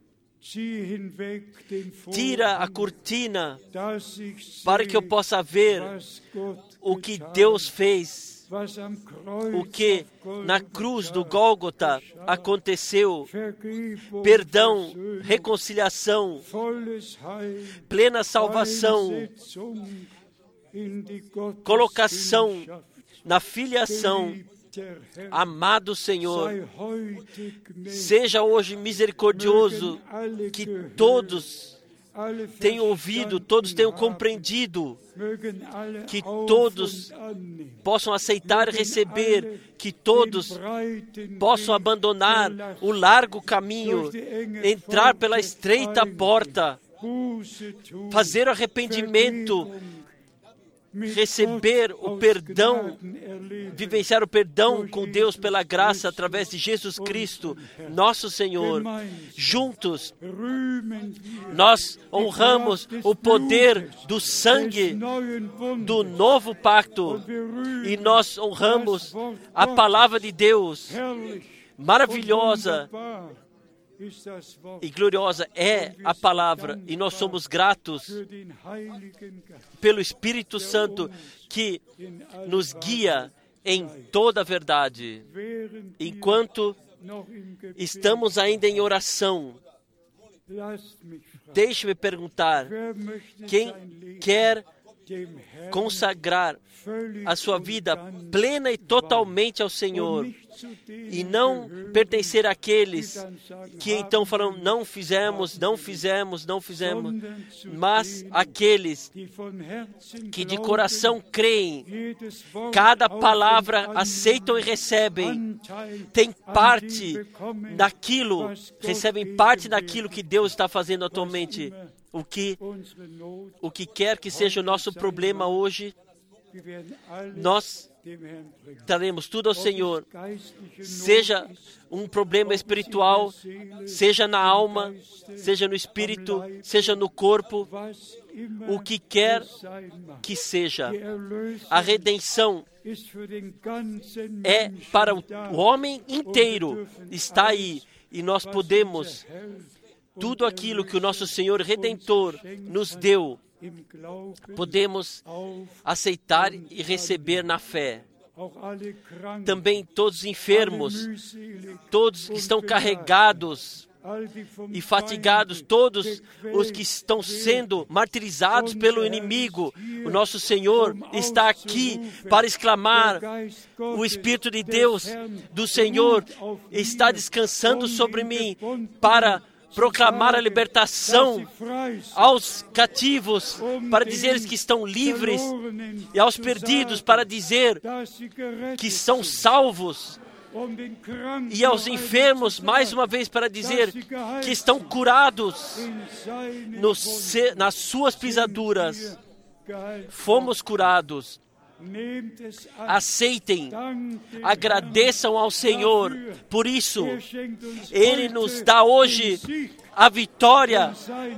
Tira a cortina para que eu possa ver o que Deus fez, o que na cruz do Gólgota aconteceu. Perdão, reconciliação, plena salvação, colocação na filiação Amado Senhor, seja hoje misericordioso, que todos tenham ouvido, todos tenham compreendido, que todos possam aceitar e receber, que todos possam abandonar o largo caminho, entrar pela estreita porta, fazer o arrependimento, receber o perdão, vivenciar o perdão com Deus pela graça através de Jesus Cristo, nosso Senhor. Juntos, nós honramos o poder do sangue do novo pacto e nós honramos a palavra de Deus. Maravilhosa e gloriosa é a palavra, e nós somos gratos pelo Espírito Santo que nos guia em toda a verdade. Enquanto estamos ainda em oração, deixe-me perguntar, quem quer consagrar a sua vida plena e totalmente ao Senhor e não pertencer àqueles que então falam, não fizemos, não fizemos, não fizemos, mas aqueles que de coração creem, cada palavra aceitam e recebem, têm parte daquilo, recebem parte daquilo que Deus está fazendo atualmente. O que, o que quer que seja o nosso problema hoje, nós traremos tudo ao Senhor, seja um problema espiritual, seja na alma, seja no espírito, seja no corpo, o que quer que seja. A redenção é para o homem inteiro, está aí, e nós podemos, tudo aquilo que o nosso Senhor Redentor nos deu, podemos aceitar e receber na fé. Também todos os enfermos, todos que estão carregados e fatigados, todos os que estão sendo martirizados pelo inimigo, o nosso Senhor está aqui para exclamar, o Espírito de Deus, do Senhor, está descansando sobre mim para proclamar a libertação aos cativos, para dizer que estão livres, e aos perdidos, para dizer que são salvos, e aos enfermos, mais uma vez, para dizer que estão curados no, nas suas pisaduras. Fomos curados. Aceitem, agradeçam ao Senhor. Por isso, Ele nos dá hoje a vitória,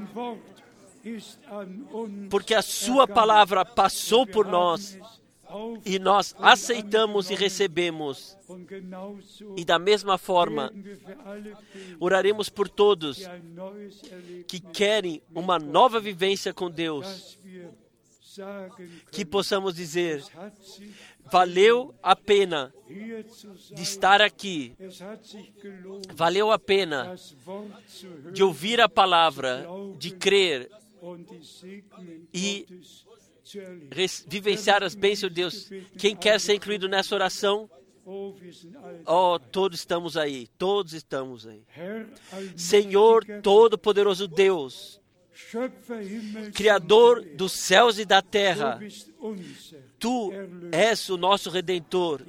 porque a Sua palavra passou por nós e nós aceitamos e recebemos. E da mesma forma, oraremos por todos que querem uma nova vivência com Deus, que possamos dizer, valeu a pena de estar aqui, valeu a pena de ouvir a palavra, de crer e vivenciar as bênçãos de Deus. Quem quer ser incluído nessa oração? Oh, todos estamos aí, todos estamos aí. Senhor Todo-Poderoso Deus, Criador dos céus e da terra, Tu és o nosso Redentor.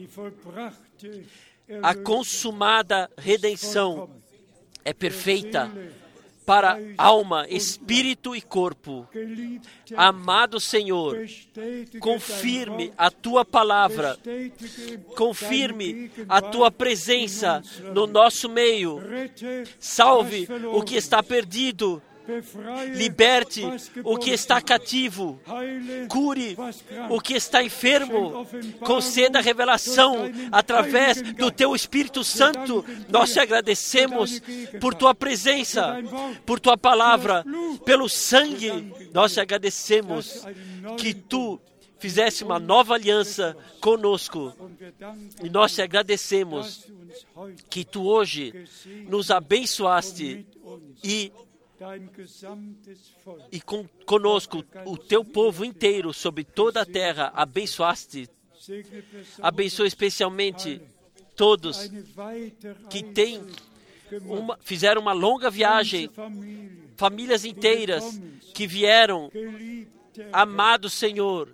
A consumada redenção é perfeita para alma, espírito e corpo. Amado Senhor, confirme a Tua palavra, confirme a Tua presença no nosso meio, salve o que está perdido, liberte o que está cativo, cure o que está enfermo, conceda revelação através do Teu Espírito Santo. Nós te agradecemos por Tua presença, por Tua palavra, pelo sangue. Nós te agradecemos que Tu fizesse uma nova aliança conosco. E nós te agradecemos que Tu hoje nos abençoaste e E com, conosco, o Teu povo inteiro, sobre toda a terra, abençoaste. Abençoa especialmente todos que têm uma, fizeram uma longa viagem, famílias inteiras que vieram. Amado Senhor,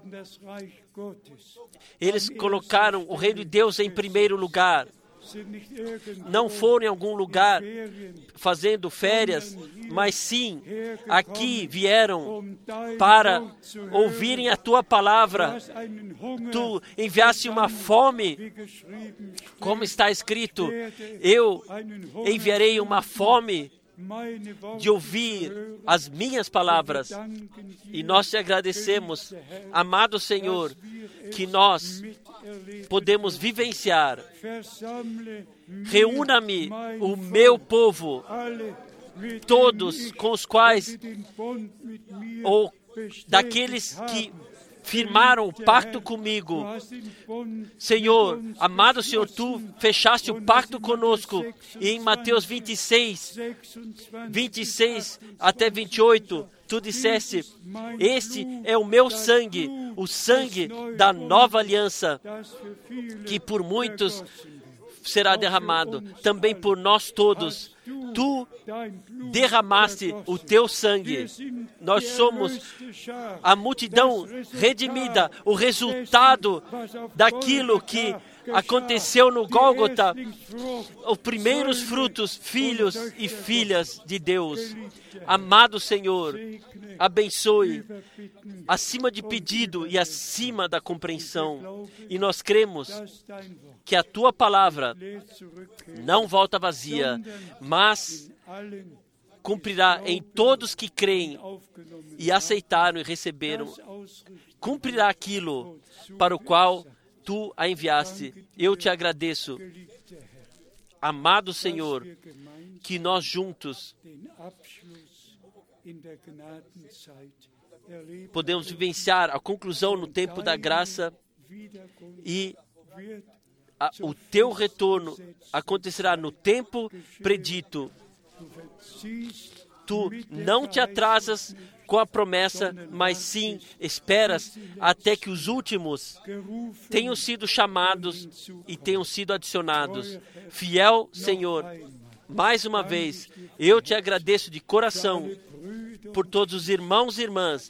eles colocaram o reino de Deus em primeiro lugar. Não foram em algum lugar fazendo férias, mas sim, aqui vieram para ouvirem a Tua palavra. Tu enviaste uma fome, como está escrito, eu enviarei uma fome de ouvir as minhas palavras. E nós te agradecemos, amado Senhor, que nós podemos vivenciar. Reúna-me o meu povo, todos com os quais, ou daqueles que firmaram o pacto comigo. Senhor, amado Senhor, Tu fechaste o pacto conosco. E em Mateus vinte e seis, vinte e seis até vinte e oito, Tu disseste, este é o meu sangue, o sangue da nova aliança, que por muitos será derramado, também por nós todos. Tu derramaste o Teu sangue. Nós somos a multidão redimida, o resultado daquilo que aconteceu no Gólgota, os primeiros frutos, filhos e filhas de Deus. Amado Senhor, abençoe acima de pedido e acima da compreensão. E nós cremos que a Tua palavra não volta vazia, mas cumprirá em todos que creem e aceitaram e receberam. Cumprirá aquilo para o qual Tu a enviaste. Eu te agradeço, amado Senhor, que nós juntos podemos vivenciar a conclusão no tempo da graça e a, o Teu retorno acontecerá no tempo predito. Tu não te atrasas com a promessa, mas sim esperas até que os últimos tenham sido chamados e tenham sido adicionados. Fiel Senhor, mais uma vez, eu te agradeço de coração por todos os irmãos e irmãs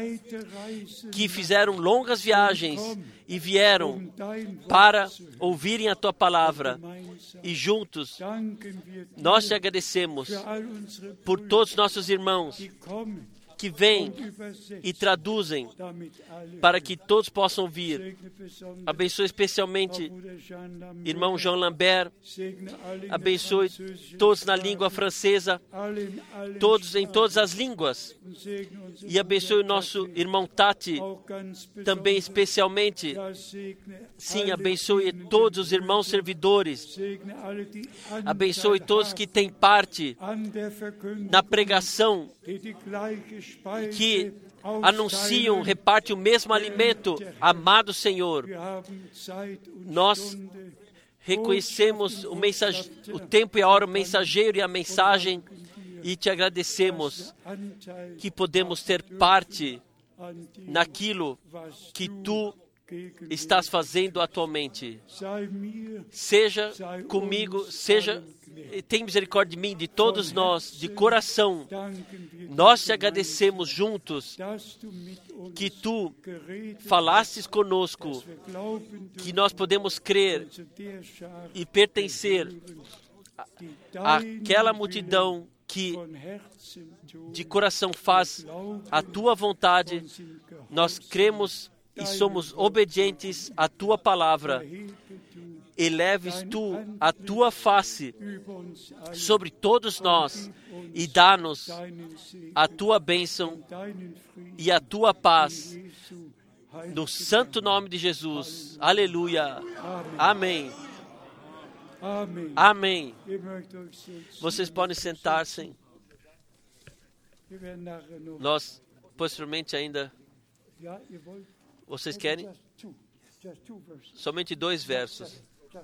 que fizeram longas viagens e vieram para ouvirem a Tua palavra. E juntos, nós te agradecemos por todos os nossos irmãos que vêm e traduzem para que todos possam ouvir. Abençoe especialmente irmão João Lambert. Abençoe todos na língua francesa, todos em todas as línguas. E abençoe o nosso irmão Tati, também especialmente. Sim, abençoe todos os irmãos servidores. Abençoe todos que têm parte na pregação, que anunciam, repartem o mesmo alimento. Amado Senhor, nós reconhecemos o, mensage... o tempo e a hora, o mensageiro e a mensagem, e te agradecemos que podemos ter parte naquilo que Tu estás fazendo atualmente. Seja comigo, seja, tem misericórdia de mim, de todos nós, de coração. Nós te agradecemos juntos que Tu falastes conosco, que nós podemos crer e pertencer àquela multidão que de coração faz a Tua vontade. Nós cremos e somos obedientes à Tua palavra. Eleves Tu a Tua face sobre todos nós e dá-nos a Tua bênção e a Tua paz. No santo nome de Jesus. Aleluia. Amém. Amém. Vocês podem sentar-se. Nós, posteriormente ainda... Vocês querem? Somente dois versos.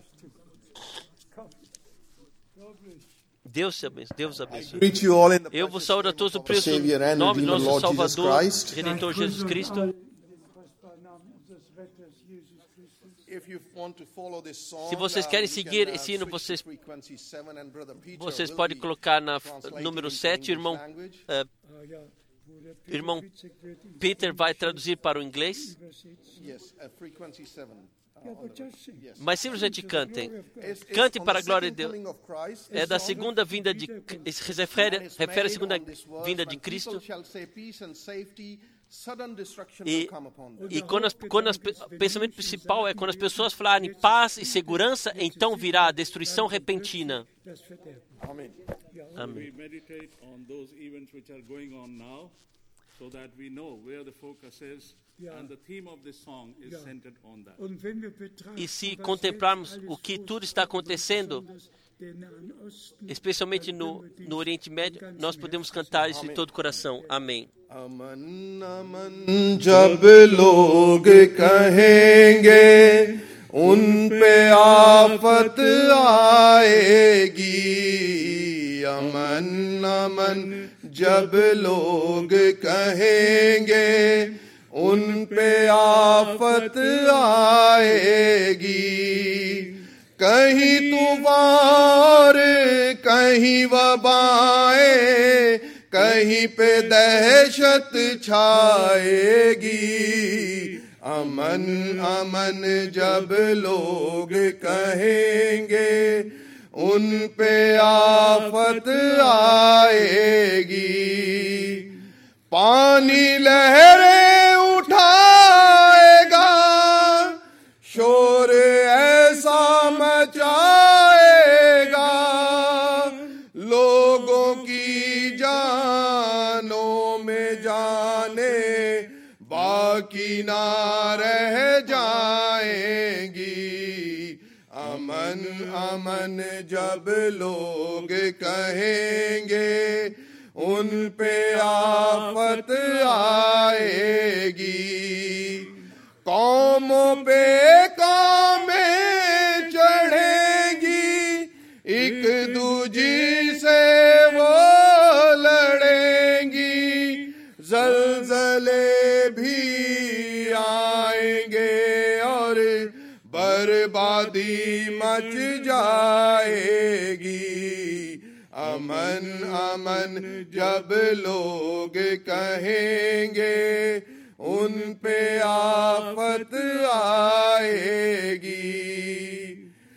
Deus te abençoe. Deus abençoe. Eu vos saúdo a todos no precioso nome do nosso Salvador, Redentor Jesus Cristo. Se vocês querem seguir esse hino, vocês, vocês podem colocar na número sete, o irmão, uh, irmão Peter vai traduzir para o inglês. Mas simplesmente cantem. Cante para a glória de Deus. É da segunda vinda de... Se refere, refere à segunda vinda de Cristo. E, e quando, as, quando as, o pensamento principal é quando as pessoas falarem paz e segurança, então virá a destruição repentina. Amém. Amém. E se contemplarmos o que tudo está acontecendo, especialmente no, no Oriente Médio, nós podemos cantar isso de todo o coração. Amém. Aman, aman, jab log kahenge, un pe aafat aayegi. Aman, aman, jab log kahenge, un pe aafat aayegi. کہیں طوفان کہیں وبائیں کہیں پہ دہشت چھائے گی امن امن جب لوگ کہیں گے ان پہ آفت آئے گی پانی لہریں اٹھائے گا شور ایسا مچائے گا لوگوں کی جانوں میں جانے باقی نہ رہ جائیں گی امن امن جب لوگ کہیں گے ان پہ آفت آئے گی قوموں پہ قومیں چڑھیں گی ایک دوجی سے وہ لڑیں گی زلزلے بھی آئیں گے اور بربادی مچ جائے گی امن امن جب لوگ کہیں گے ان پہ آفت آئے گی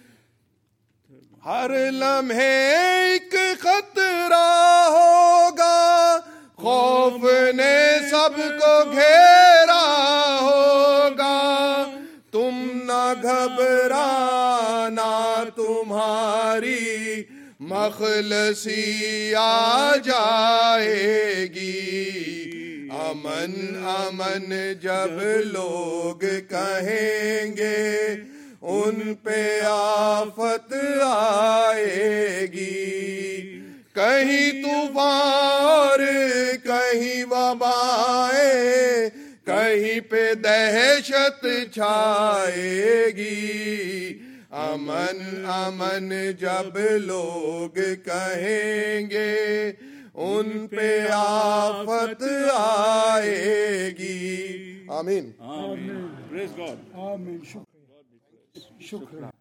ہر لمحے ایک خطرہ ہوگا خوف نے سب کو گھیرا ہوگا تم نہ گھبرانا تمہاری مخلصی آ جائے گی امن امن جب لوگ کہیں گے ان پہ آفت آئے گی کہیں طوفان کہیں وبائیں کہیں پہ دہشت چھائے گی امن امن جب لوگ کہیں گے ان پہ آفت آئے گی آمین آمین پریز گاڈ آمین شکریہ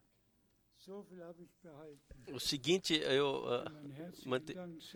O seguinte, eu uh, mante...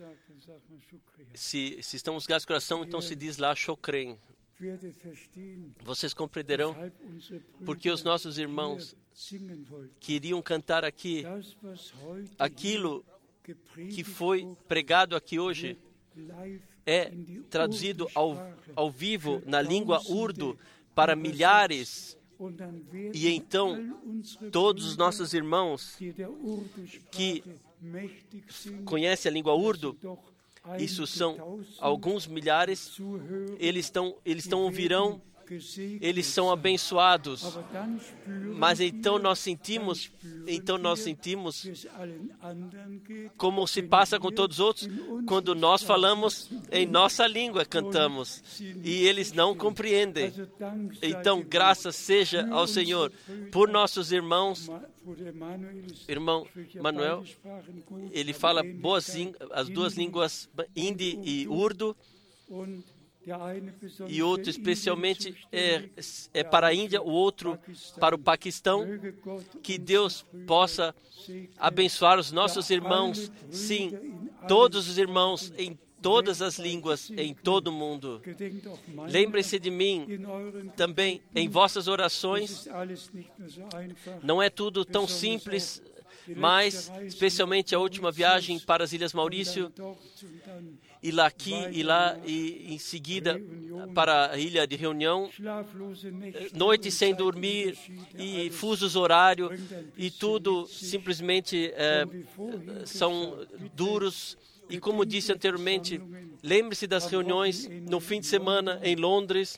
se, se estamos ligados no coração, então se diz lá Shokrem. Vocês compreenderão porque os nossos irmãos queriam cantar aqui aquilo que foi pregado aqui hoje é traduzido ao, ao vivo na língua urdu para milhares. E então, todos os nossos irmãos que conhecem a língua urdu, isso são alguns milhares, eles estão, eles estão ouvirão, eles são abençoados. Mas então nós sentimos, então nós sentimos como se passa com todos os outros, quando nós falamos em nossa língua, cantamos, e eles não compreendem. Então, graças seja ao Senhor por nossos irmãos. Irmão Manuel, ele fala boas, as duas línguas, hindi e urdu. e outro especialmente é, é para a Índia, o outro para o Paquistão. Que Deus possa abençoar os nossos irmãos, sim, todos os irmãos em todas as línguas, em todo o mundo. Lembrem-se de mim também em vossas orações. Não é tudo tão simples, mas especialmente a última viagem para as Ilhas Maurício, e lá aqui e lá e em seguida para a ilha de Reunião, noites sem dormir e fusos horários e tudo simplesmente é, são duros. E como disse anteriormente, lembre-se das reuniões no fim de semana em Londres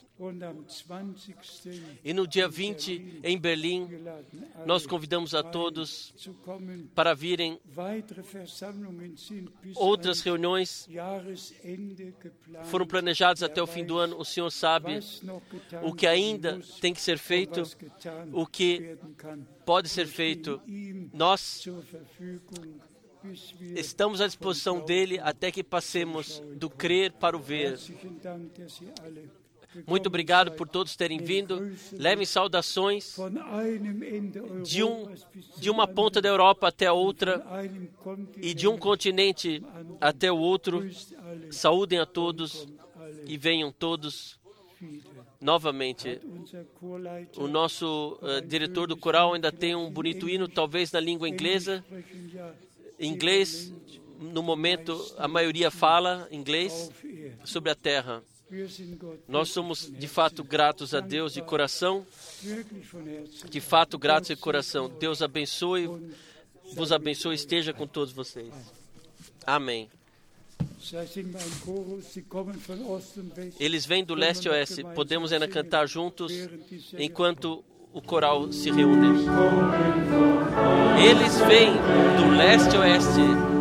e no dia vinte em Berlim. Nós convidamos a todos para virem. Outras reuniões foram planejadas até o fim do ano. O Senhor sabe o que ainda tem que ser feito, o que pode ser feito. Nós estamos à disposição dele até que passemos do crer para o ver. Muito obrigado por todos terem vindo. Levem saudações de, um, de uma ponta da Europa até a outra e de um continente até o outro. Saúdem a todos e venham todos novamente. O nosso uh, diretor do coral ainda tem um bonito hino, talvez na língua inglesa. Inglês, no momento, a maioria fala inglês sobre a terra. Nós somos, de fato, gratos a Deus de coração. De fato, gratos de coração. Deus abençoe, vos abençoe, esteja com todos vocês. Amém. Eles vêm do leste e oeste. Podemos ainda cantar juntos enquanto o coral se reúne. Eles vêm do leste e oeste.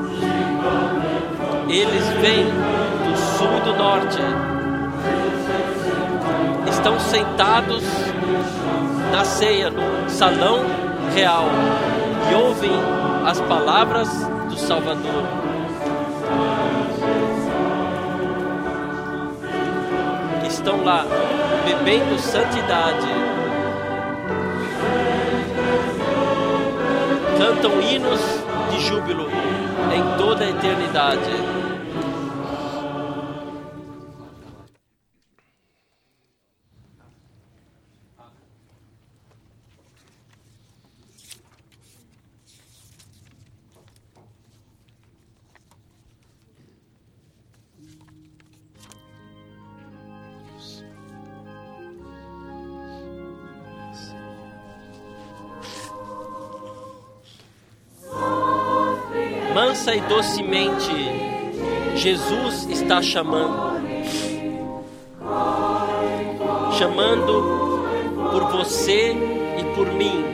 Eles vêm do sul e do norte. Estão sentados na ceia, no salão real, e ouvem as palavras do Salvador. Estão lá, bebendo santidade. Cantam hinos de júbilo em toda a eternidade. Mansa e docemente, Jesus está chamando, chamando por você e por mim.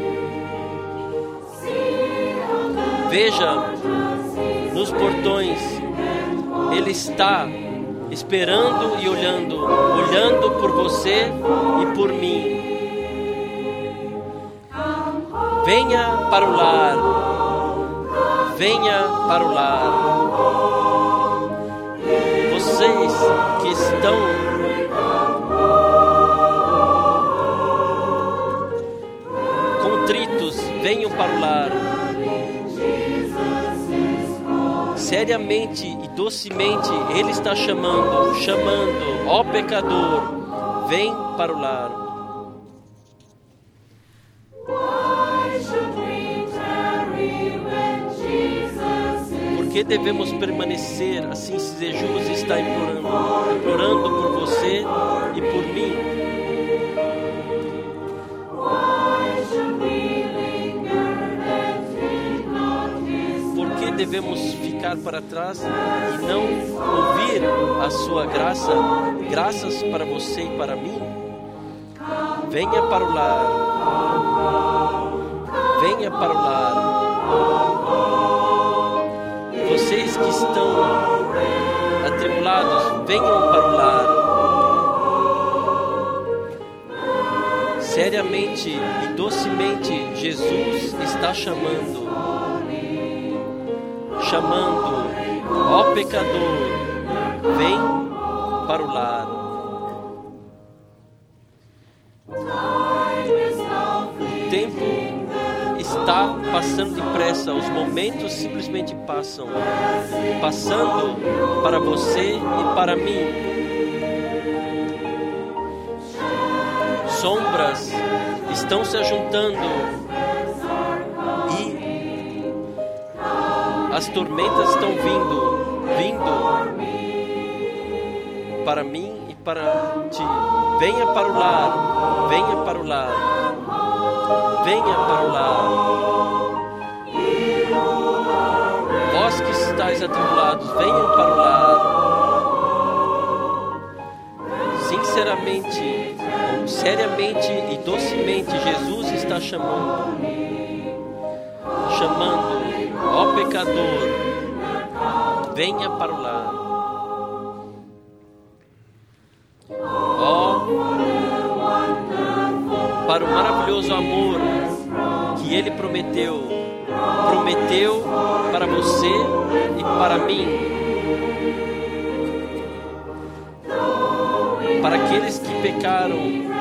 Veja, nos portões, Ele está esperando e olhando, olhando por você e por mim. Venha para o lar. Venha para o lar. Vocês que estão contritos, venham para o lar. Seriamente e docemente Ele está chamando, chamando, ó pecador, vem para o lar. Por que devemos permanecer assim se Jesus está implorando, implorando por você e por mim? Por que devemos ficar para trás e não ouvir a sua graça, graças para você e para mim? Venha para o lar. Venha para o lar. Vocês que estão atribulados, venham para o lar. Seriamente e docemente, Jesus está chamando, chamando, ó pecador, vem para o lar. passando depressa, os momentos simplesmente passam, passando para você e para mim. Sombras estão se ajuntando e as tormentas estão vindo, vindo para mim e para ti. Venha para o lar, venha para o lar, venha para o lar. Vós que estáis atribulados, venham para o lar. Sinceramente, seriamente e docemente, Jesus está chamando, chamando, ó pecador, venha para o lar. Ó, para o maravilhoso amor que Ele prometeu, prometeu para você e para mim, para aqueles que pecaram,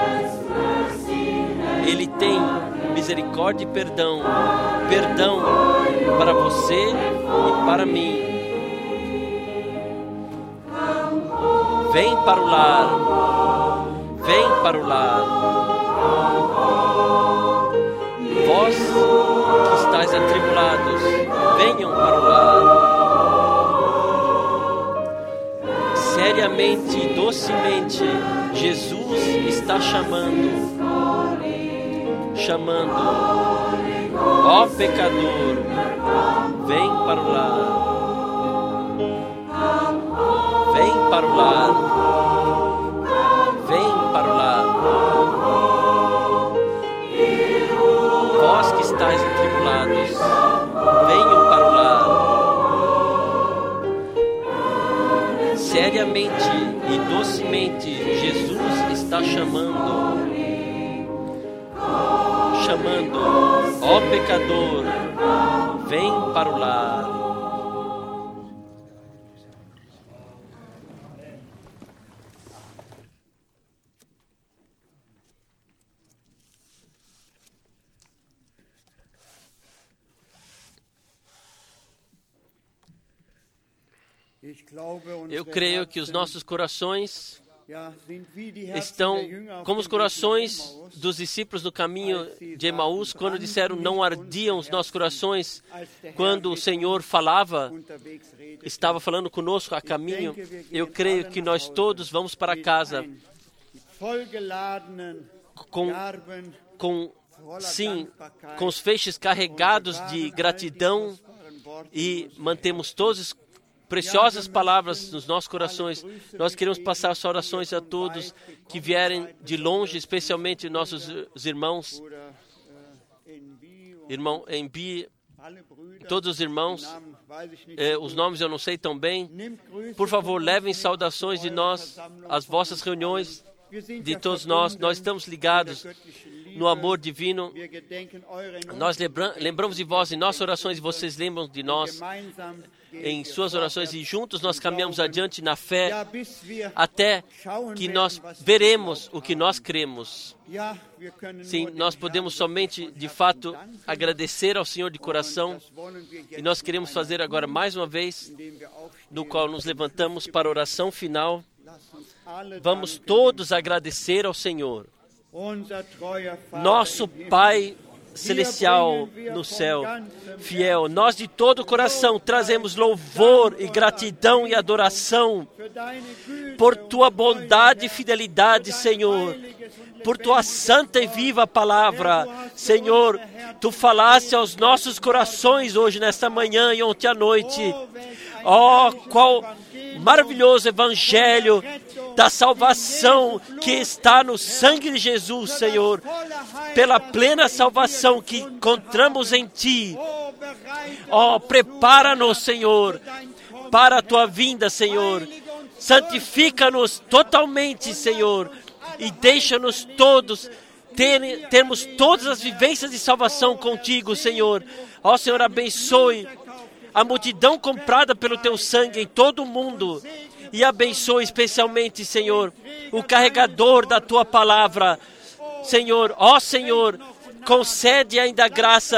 Ele tem misericórdia e perdão, perdão para você e para mim. Vem para o lar, vem para o lar. Vós que estáis atribulados, venham para o lar. Seriamente e docemente, Jesus está chamando, chamando, ó pecador, vem para o lar. Vem para o lar, vem para o lar. Vós que estáis atribulados, venham para o lar. Seriamente e docemente, Jesus está chamando, chamando, ó pecador, vem para o lar. Eu creio que os nossos corações estão como os corações dos discípulos do caminho de Emaús, quando disseram, não ardiam os nossos corações quando o Senhor falava, estava falando conosco a caminho. Eu creio que nós todos vamos para casa com, com sim, com os feixes carregados de gratidão e mantemos todos preciosas palavras nos nossos corações. Nós queremos passar saudações a todos que vierem de longe, especialmente nossos irmãos, irmão Embi, todos os irmãos, eh, os nomes eu não sei tão bem. Por favor, levem saudações de nós às vossas reuniões, de todos nós. Nós estamos ligados no amor divino. Nós lembra, lembramos de vós em nossas orações e vocês lembram de nós em suas orações, e juntos nós caminhamos adiante na fé até que nós veremos o que nós cremos. Sim, nós podemos somente, de fato, agradecer ao Senhor de coração, e nós queremos fazer agora mais uma vez, no qual nos levantamos para a oração final. Vamos todos agradecer ao Senhor. Nosso Pai Celestial no céu, fiel, nós de todo o coração trazemos louvor e gratidão e adoração por Tua bondade e fidelidade, Senhor, por Tua santa e viva palavra. Senhor, Tu falaste aos nossos corações hoje, nesta manhã e ontem à noite. Oh, qual maravilhoso evangelho da salvação que está no sangue de Jesus, Senhor, pela plena salvação que encontramos em Ti. Oh, prepara-nos, Senhor, para a Tua vinda, Senhor. Santifica-nos totalmente, Senhor, e deixa-nos todos ter, termos todas as vivências de salvação contigo, Senhor. Ó, Senhor, abençoe a multidão comprada pelo Teu sangue em todo o mundo. E abençoe especialmente, Senhor, o carregador da Tua palavra. Senhor, ó Senhor, concede ainda a graça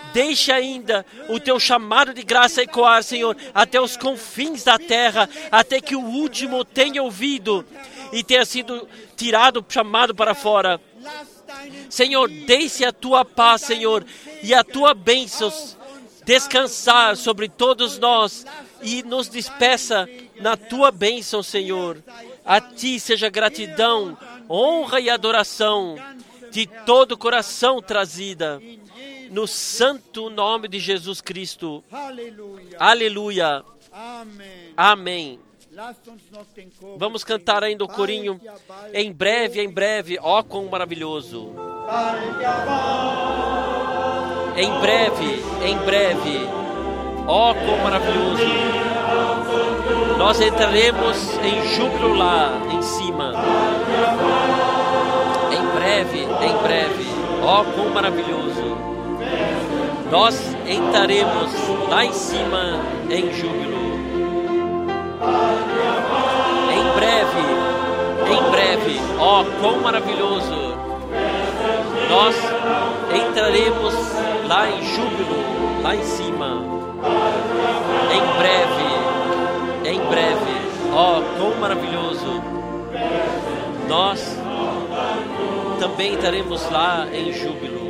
Deixa ainda o teu chamado de graça ecoar, Senhor, até os confins da terra, até que o último tenha ouvido e tenha sido tirado, chamado para fora. Senhor, deixe a tua paz, Senhor, e a tua bênção descansar sobre todos nós e nos despeça na tua bênção, Senhor. A ti seja gratidão, honra e adoração de todo o coração trazida. No santo nome de Jesus Cristo. Aleluia. Amém. Vamos cantar ainda o corinho. Em breve, em breve, ó quão maravilhoso. Em breve, em breve, ó quão maravilhoso. Nós entraremos em júbilo lá em cima. Em breve, em breve, ó quão maravilhoso. Nós entraremos lá em cima em júbilo. Em breve, em breve, ó quão maravilhoso. Nós entraremos lá em júbilo, lá em cima. Em breve, em breve, ó quão maravilhoso. Nós também entraremos lá em júbilo.